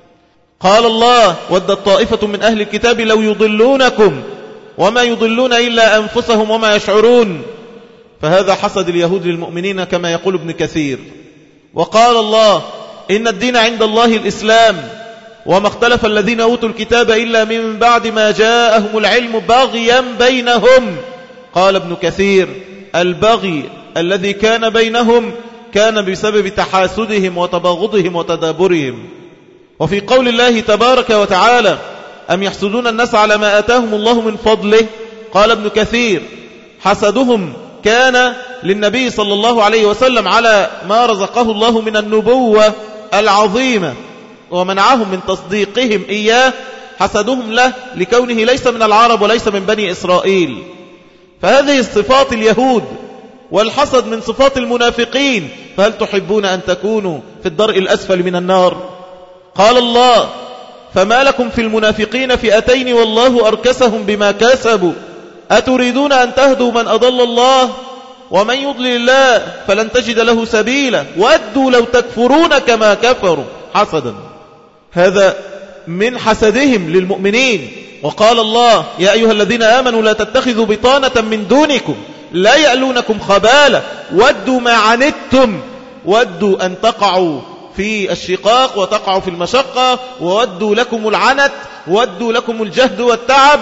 قال الله ودت طائفة من أهل الكتاب لو يضلونكم وما يضلون إلا أنفسهم وما يشعرون. فهذا حسد اليهود للمؤمنين كما يقول ابن كثير. وقال الله إن الدين عند الله الإسلام وما اختلف الذين أوتوا الكتاب إلا من بعد ما جاءهم العلم بغيا بينهم. قال ابن كثير البغي الذي كان بينهم كان بسبب تحاسدهم وتباغضهم وتدابرهم. وفي قول الله تبارك وتعالى أم يحسدون الناس على ما آتاهم الله من فضله، قال ابن كثير حسدهم كان للنبي صلى الله عليه وسلم على ما رزقه الله من النبوة العظيمة ومنعهم من تصديقهم إياه، حسدهم له لكونه ليس من العرب وليس من بني إسرائيل. فهذه صفات اليهود، والحسد من صفات المنافقين. فهل تحبون أن تكونوا في الدرء الأسفل من النار؟ قال الله: فما لكم في المنافقين فئتين والله أركسهم بما كسبوا أتريدون أن تهدوا من أضل الله ومن يضلل الله فلن تجد له سبيلا ودوا لو تكفرون كما كفروا حسدا. هذا من حسدهم للمؤمنين. وقال الله: يا أيها الذين آمنوا لا تتخذوا بطانة من دونكم لا يألونكم خبالا ودوا ما عنتم ودوا أن تقعوا في الشقاق وتقعوا في المشقة وودوا لكم العنت ودوا لكم الجهد والتعب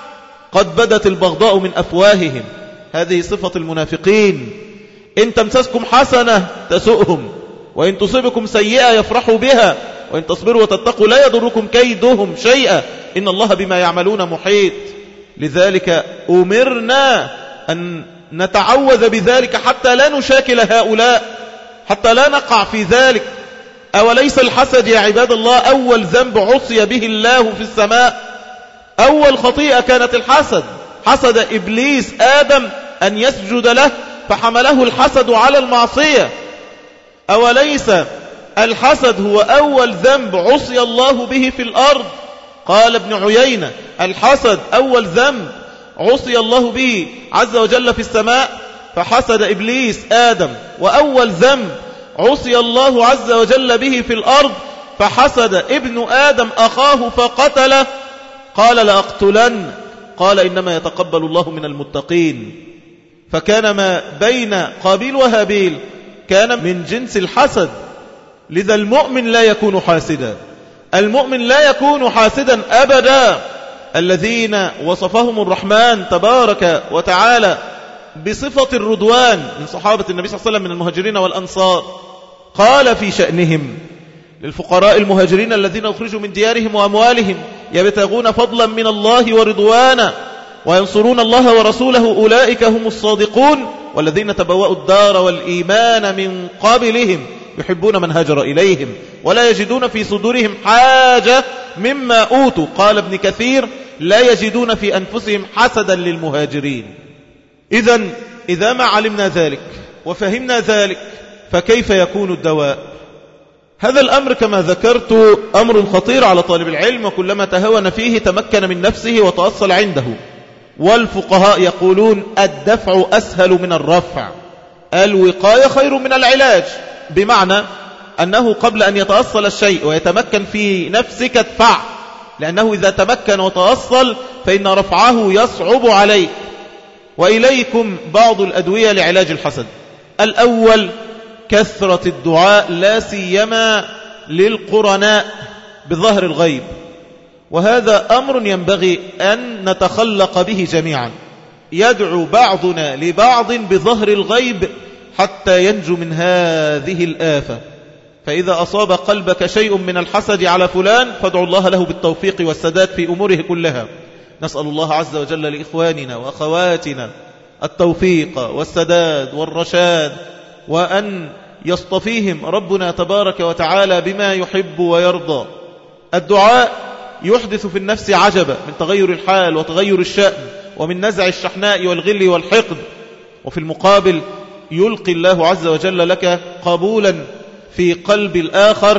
قد بدت البغضاء من أفواههم. هذه صفة المنافقين. إن تمسسكم حسنة تسؤهم وإن تصيبكم سيئة يفرحوا بها وإن تصبروا وتتقوا لا يضركم كيدهم شيئا إن الله بما يعملون محيط. لذلك أمرنا أن نتعوذ بذلك حتى لا نشاكل هؤلاء، حتى لا نقع في ذلك. أوليس الحسد يا عباد الله أول ذنب عصي به الله في السماء؟ أول خطيئة كانت الحسد. حسد إبليس آدم أن يسجد له فحمله الحسد على المعصية. أوليس الحسد هو أول ذنب عصي الله به في الأرض؟ قال ابن عيينة: الحسد أول ذنب عصي الله به عز وجل في السماء فحسد إبليس آدم، وأول ذنب عصي الله عز وجل به في الأرض فحسد ابن آدم أخاه فقتله. قال: لأقتلن. قال: إنما يتقبل الله من المتقين. فكان ما بين قابيل وهابيل كان من جنس الحسد. لذا المؤمن لا يكون حاسدا، المؤمن لا يكون حاسدا أبدا. الذين وصفهم الرحمن تبارك وتعالى بصفة الرضوان من صحابة النبي صلى الله عليه وسلم من المهاجرين والأنصار قال في شأنهم: للفقراء المهاجرين الذين أخرجوا من ديارهم وأموالهم يبتغون فضلا من الله ورضوانا وينصرون الله ورسوله أولئك هم الصادقون والذين تبوأوا الدار والإيمان من قبلهم يحبون من هاجر إليهم ولا يجدون في صدورهم حاجة مما أوتوا. قال ابن كثير: لا يجدون في أنفسهم حسدا للمهاجرين. إذا ما علمنا ذلك وفهمنا ذلك فكيف يكون الدواء؟ هذا الأمر كما ذكرت أمر خطير على طالب العلم، وكلما تهون فيه تمكن من نفسه وتأصل عنده. والفقهاء يقولون: الدفع أسهل من الرفع، الوقاية خير من العلاج، بمعنى أنه قبل أن يتأصل الشيء ويتمكن في نفسك ادفع، لأنه إذا تمكن وتأصل فإن رفعه يصعب عليك. وإليكم بعض الأدوية لعلاج الحسد. الأول كثرة الدعاء، لا سيما للقرناء بظهر الغيب، وهذا أمر ينبغي أن نتخلق به جميعا. يدعو بعضنا لبعض بظهر الغيب حتى ينجو من هذه الآفة. فإذا أصاب قلبك شيء من الحسد على فلان فادعو الله له بالتوفيق والسداد في أموره كلها. نسأل الله عز وجل لإخواننا وأخواتنا التوفيق والسداد والرشاد، وأن يصطفيهم ربنا تبارك وتعالى بما يحب ويرضى. الدعاء يحدث في النفس عجبا من تغير الحال وتغير الشأن ومن نزع الشحناء والغل والحقد، وفي المقابل يلقي الله عز وجل لك قبولا في قلب الآخر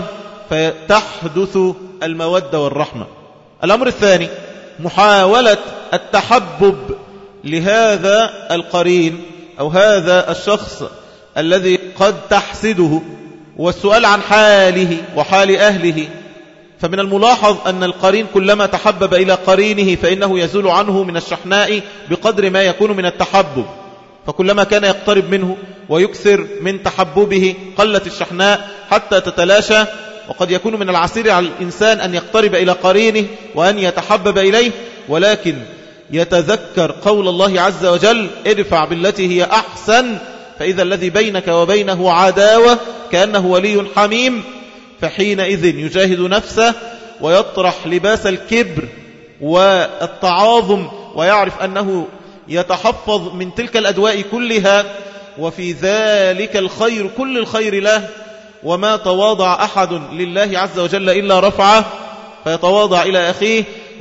فتحدث المودة والرحمة. الأمر الثاني محاولة التحبب لهذا القرين أو هذا الشخص الذي قد تحسده، والسؤال عن حاله وحال أهله. فمن الملاحظ أن القرين كلما تحبب إلى قرينه فإنه يزول عنه من الشحناء بقدر ما يكون من التحبب، فكلما كان يقترب منه ويكثر من تحببه قلت الشحناء حتى تتلاشى. وقد يكون من العسير على الإنسان أن يقترب إلى قرينه وأن يتحبب إليه، ولكن يتذكر قول الله عز وجل: ادفع بالتي هي أحسن فإذا الذي بينك وبينه عداوة كأنه ولي حميم. فحينئذ يجاهد نفسه ويطرح لباس الكبر والتعاظم ويعرف أنه يتحفظ من تلك الأدواء كلها، وفي ذلك الخير كل الخير له. وما تواضع أحد لله عز وجل إلا رفعه، فيتواضع إلى أخيه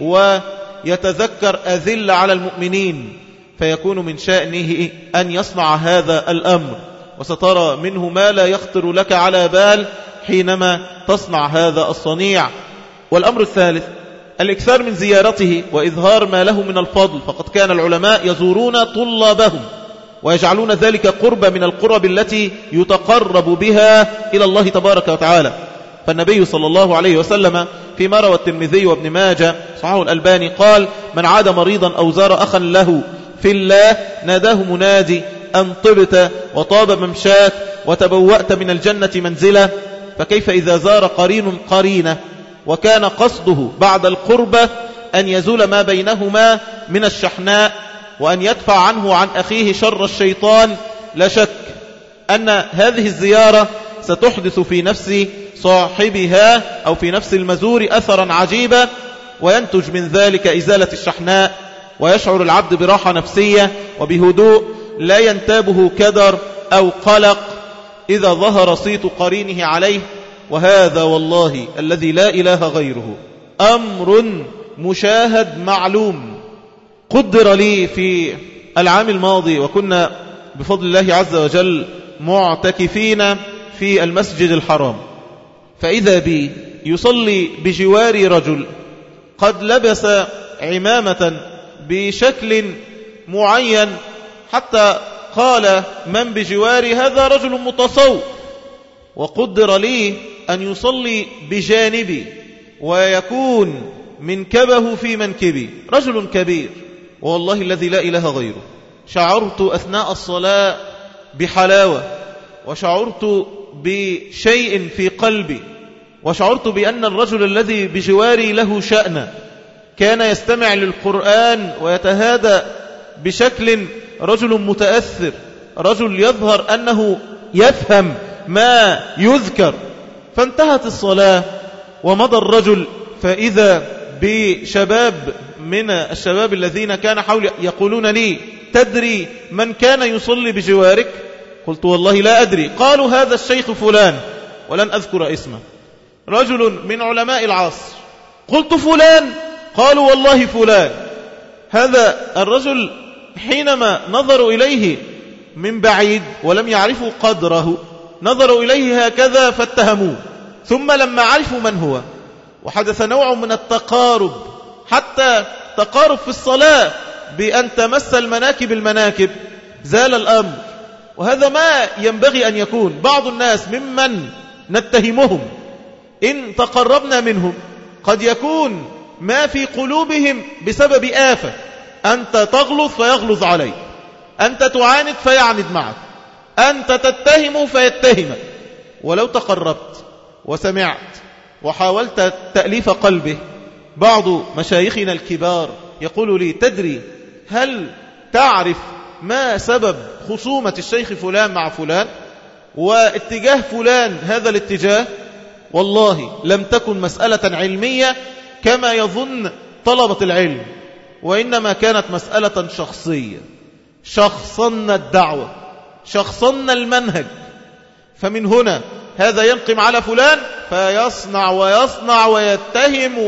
ويتذكر أذل على المؤمنين، فيكون من شأنه أن يصنع هذا الأمر. وسترى منه ما لا يخطر لك على بال حينما تصنع هذا الصنيع. والأمر الثالث الإكثار من زيارته وإظهار ما له من الفضل، فقد كان العلماء يزورون طلابهم ويجعلون ذلك قربة من القرب التي يتقرب بها إلى الله تبارك وتعالى. فالنبي صلى الله عليه وسلم فيما روى الترمذي وابن ماجه صححه الألباني قال: من عاد مريضا أو زار أخا له في الله ناداه منادي أن طبت وطاب ممشاك وتبوأت من الجنة منزلة. فكيف إذا زار قرين قرينه وكان قصده بعد القربة أن يزول ما بينهما من الشحناء وأن يدفع عنه وعن أخيه شر الشيطان؟ لا شك أن هذه الزيارة ستحدث في نفس صاحبها أو في نفس المزور أثرا عجيبا، وينتج من ذلك إزالة الشحناء، ويشعر العبد براحة نفسية وبهدوء لا ينتابه كدر أو قلق إذا ظهر صيت قرينه عليه. وهذا والله الذي لا إله غيره أمر مشاهد معلوم. قدر لي في العام الماضي وكنا بفضل الله عز وجل معتكفين في المسجد الحرام، فإذا بي يصلي بجواري رجل قد لبس عمامة بشكل معين، حتى قال من بجواري هذا رجل متصوف. وقدر لي أن يصلي بجانبي ويكون منكبه في منكبي رجل كبير، والله الذي لا إله غيره شعرت أثناء الصلاة بحلاوة، وشعرت بشيء في قلبي، وشعرت بأن الرجل الذي بجواري له شأن، كان يستمع للقرآن ويتهادى بشكل رجل متأثر، رجل يظهر أنه يفهم ما يذكر. فانتهت الصلاة ومضى الرجل، فإذا بشباب من الشباب الذين كان حولي يقولون لي: تدري من كان يصلي بجوارك؟ قلت: والله لا أدري. قالوا: هذا الشيخ فلان، ولن أذكر اسمه، رجل من علماء العصر. قلت: فلان؟ قالوا: والله فلان. هذا الرجل حينما نظروا إليه من بعيد ولم يعرفوا قدره، نظروا إليه هكذا فاتهموه، ثم لما عرفوا من هو وحدث نوع من التقارب، حتى تقارب في الصلاة بأن تمس المناكب المناكب، زال الأمر. وهذا ما ينبغي أن يكون. بعض الناس ممن نتهمهم إن تقربنا منهم قد يكون ما في قلوبهم بسبب آفة، أنت تغلظ فيغلظ عليك، أنت تعاند فيعاند معك، أنت تتهم فيتهمك. ولو تقربت وسمعت وحاولت تأليف قلبه، بعض مشايخنا الكبار يقول لي: تدري هل تعرف ما سبب خصومة الشيخ فلان مع فلان واتجاه فلان هذا الاتجاه؟ والله لم تكن مسألة علمية كما يظن طلبة العلم، وإنما كانت مسألة شخصية. شخصنا الدعوة، شخصنا المنهج. فمن هنا هذا ينقم على فلان فيصنع ويصنع ويتهم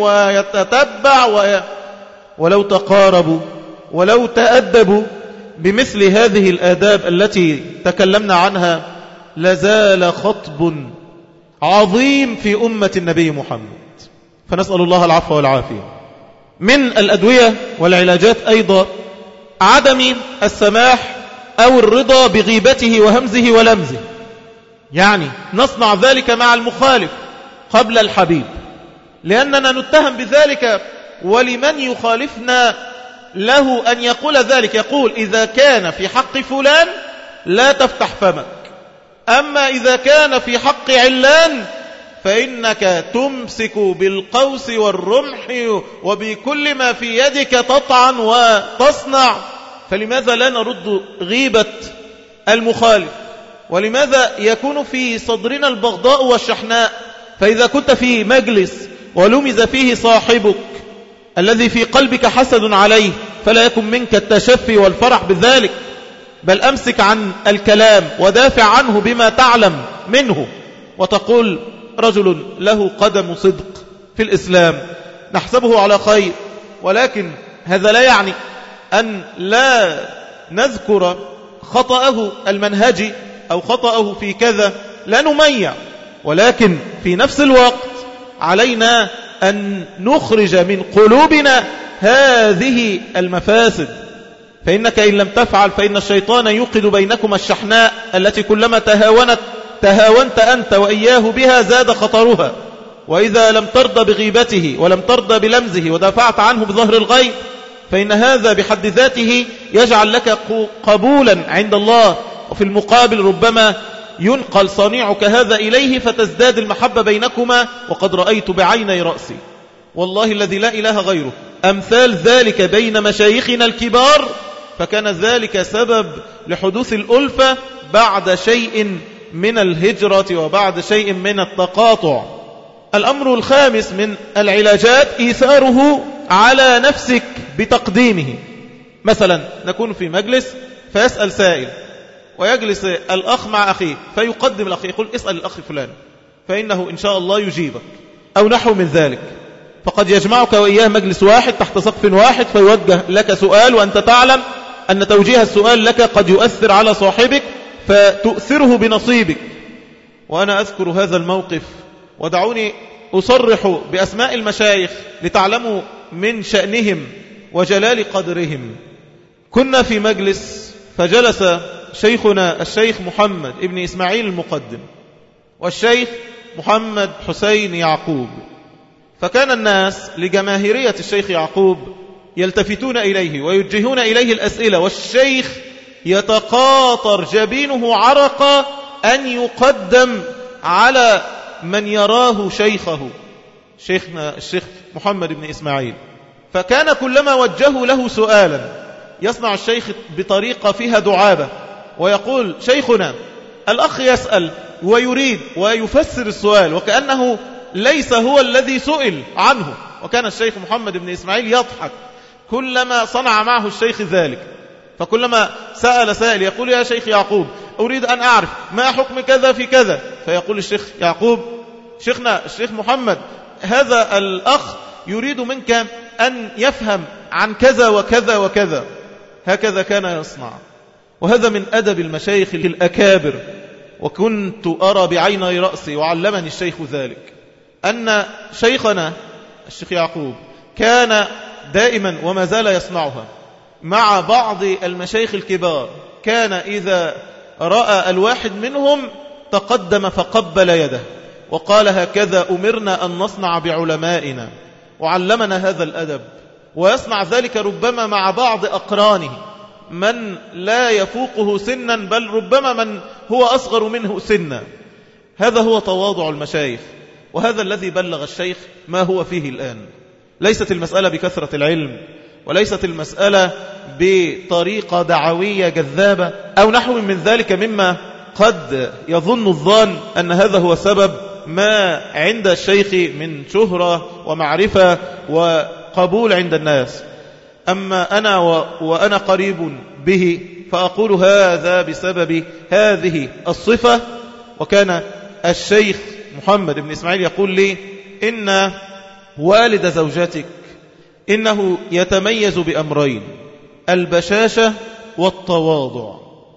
ويتتبع ولو تقاربوا ولو تأدبوا بمثل هذه الآداب التي تكلمنا عنها لزال خطب عظيم في أمة النبي محمد. فنسأل الله العفو والعافية. من الأدوية والعلاجات أيضا عدم السماح أو الرضا بغيبته وهمزه ولمزه، يعني نصنع ذلك مع المخالف قبل الحبيب، لأننا نتهم بذلك، ولمن يخالفنا له أن يقول ذلك. يقول: إذا كان في حق فلان لا تفتح فمك، أما إذا كان في حق علان فإنك تمسك بالقوس والرمح وبكل ما في يدك تطعن وتصنع. فلماذا لا نرد غيبة المخالف؟ ولماذا يكون في صدرنا البغضاء والشحناء؟ فإذا كنت في مجلس ولمز فيه صاحبك الذي في قلبك حسد عليه، فلا يكن منك التشفي والفرح بذلك، بل أمسك عن الكلام ودافع عنه بما تعلم منه، وتقول: رجل له قدم صدق في الإسلام نحسبه على خير. ولكن هذا لا يعني أن لا نذكر خطأه المنهجي أو خطأه في كذا، لا نميع، ولكن في نفس الوقت علينا أن نخرج من قلوبنا هذه المفاسد، فإنك إن لم تفعل فإن الشيطان يوقد بينكما الشحناء التي كلما تهاونت أنت وإياه بها زاد خطرها. وإذا لم ترضى بغيبته ولم ترضى بلمزه ودافعت عنه بظهر الغيب فإن هذا بحد ذاته يجعل لك قبولا عند الله، وفي المقابل ربما ينقل صنيعك هذا إليه فتزداد المحبة بينكما. وقد رأيت بعيني رأسي والله الذي لا إله غيره أمثال ذلك بين مشايخنا الكبار، فكان ذلك سبب لحدوث الألفة بعد شيء من الهجرة وبعد شيء من التقاطع. الأمر الخامس من العلاجات إيثاره على نفسك بتقديمه. مثلا نكون في مجلس فيسأل سائل ويجلس الأخ مع أخيه فيقدم الأخ، يقول اسأل الأخ فلان فإنه إن شاء الله يجيبك أو نحو من ذلك. فقد يجمعك وإياه مجلس واحد تحت سقف واحد فيوجه لك سؤال، وأنت تعلم أن توجيه السؤال لك قد يؤثر على صاحبك فتؤثره بنصيبك. وأنا أذكر هذا الموقف، ودعوني أصرح بأسماء المشايخ لتعلموا من شأنهم وجلال قدرهم. كنا في مجلس فجلس شيخنا الشيخ محمد ابن إسماعيل المقدم والشيخ محمد حسين يعقوب، فكان الناس لجماهيرية الشيخ يعقوب يلتفتون إليه ويوجهون إليه الأسئلة، والشيخ يتقاطر جبينه عرقا أن يقدم على من يراه شيخه شيخنا الشيخ محمد بن إسماعيل. فكان كلما وجهوا له سؤالا يصنع الشيخ بطريقة فيها دعابة ويقول شيخنا الأخ يسأل ويريد ويفسر السؤال وكأنه ليس هو الذي سئل عنه. وكان الشيخ محمد بن إسماعيل يضحك كلما صنع معه الشيخ ذلك، فكلما سأل سائل يقول يا شيخ يعقوب أريد أن أعرف ما حكم كذا في كذا، فيقول الشيخ يعقوب شيخنا الشيخ محمد هذا الأخ يريد منك أن يفهم عن كذا وكذا وكذا. هكذا كان يصنع، وهذا من أدب المشايخ الأكابر. وكنت أرى بعيني رأسي وعلمني الشيخ ذلك أن شيخنا الشيخ يعقوب كان دائما وما زال يصنعها مع بعض المشايخ الكبار. كان إذا رأى الواحد منهم تقدم فقبل يده وقال هكذا أمرنا أن نصنع بعلمائنا، وعلمنا هذا الأدب. ويصنع ذلك ربما مع بعض أقرانه من لا يفوقه سنا، بل ربما من هو أصغر منه سنا. هذا هو تواضع المشايخ، وهذا الذي بلغ الشيخ ما هو فيه الآن. ليست المسألة بكثرة العلم، وليست المسألة بطريقة دعوية جذابة أو نحو من ذلك مما قد يظن الظان أن هذا هو سبب ما عند الشيخ من شهرة ومعرفة وقبول عند الناس. أما أنا وأنا قريب به فأقول هذا بسبب هذه الصفة. وكان الشيخ محمد بن إسماعيل يقول لي إن والد زوجتك إنه يتميز بأمرين، البشاشة والتواضع.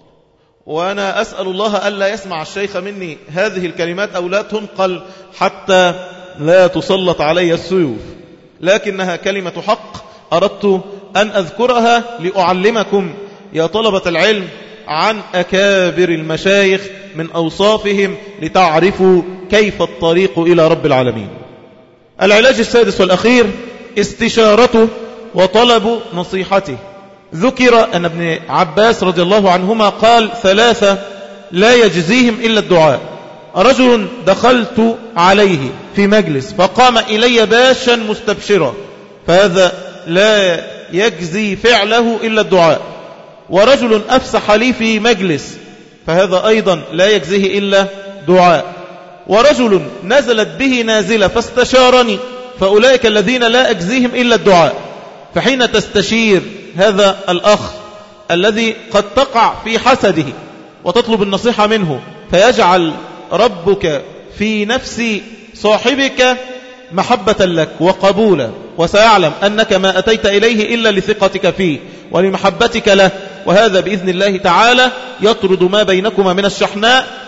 وأنا أسأل الله ألا يسمع الشيخ مني هذه الكلمات أو لا تنقل حتى لا تسلط علي السيوف، لكنها كلمة حق أردت أن أذكرها لأعلمكم يا طلبة العلم عن أكابر المشايخ من أوصافهم لتعرفوا كيف الطريق إلى رب العالمين. العلاج السادس والأخير استشارته وطلب نصيحته. ذكر أن ابن عباس رضي الله عنهما قال ثلاثة لا يجزيهم إلا الدعاء. رجل دخلت عليه في مجلس فقام إلي باشا مستبشرا، فهذا لا يجزي فعله إلا الدعاء. ورجل أفسح لي في مجلس، فهذا أيضا لا يجزيه إلا دعاء. ورجل نزلت به نازلة فاستشارني، فأولئك الذين لا أجزيهم إلا الدعاء. فحين تستشير هذا الأخ الذي قد تقع في حسده وتطلب النصيحة منه، فيجعل ربك في نفس صاحبك محبة لك وقبولا، وسيعلم أنك ما أتيت إليه إلا لثقتك فيه ولمحبتك له، وهذا بإذن الله تعالى يطرد ما بينكما من الشحناء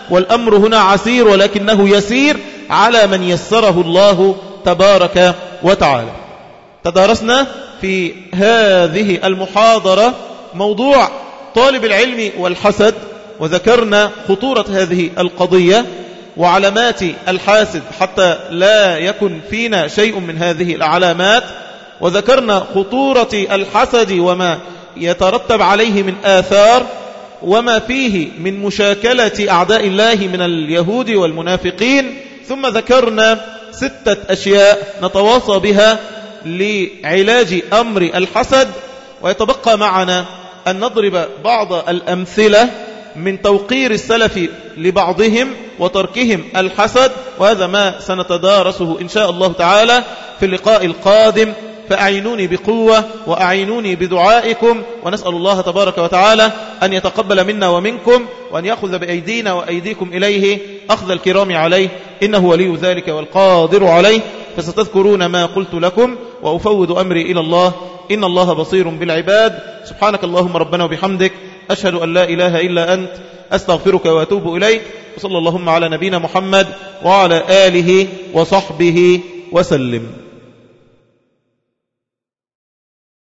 والأمر هنا عسير ولكنه يسير على من يسره الله تبارك وتعالى. تدارسنا في هذه المحاضرة موضوع طالب العلم والحسد، وذكرنا خطورة هذه القضية وعلامات الحاسد حتى لا يكن فينا شيء من هذه العلامات، وذكرنا خطورة الحسد وما يترتب عليه من آثار وما فيه من مشاكلة أعداء الله من اليهود والمنافقين. ثم ذكرنا 6 أشياء نتواصى بها لعلاج أمر الحسد، ويتبقى معنا أن نضرب بعض الأمثلة من توقير السلف لبعضهم وتركهم الحسد، وهذا ما سنتدارسه إن شاء الله تعالى في اللقاء القادم. فأعينوني بقوة وأعينوني بدعائكم، ونسأل الله تبارك وتعالى أن يتقبل منا ومنكم، وأن يأخذ بأيدينا وأيديكم إليه أخذ الكرام عليه، إنه ولي ذلك والقادر عليه. فستذكرون ما قلت لكم، وأفوض أمري إلى الله، إن الله بصير بالعباد. سبحانك اللهم ربنا وبحمدك، أشهد أن لا إله إلا أنت، أستغفرك وأتوب إليك. وصلى اللهم على نبينا محمد وعلى آله وصحبه وسلم.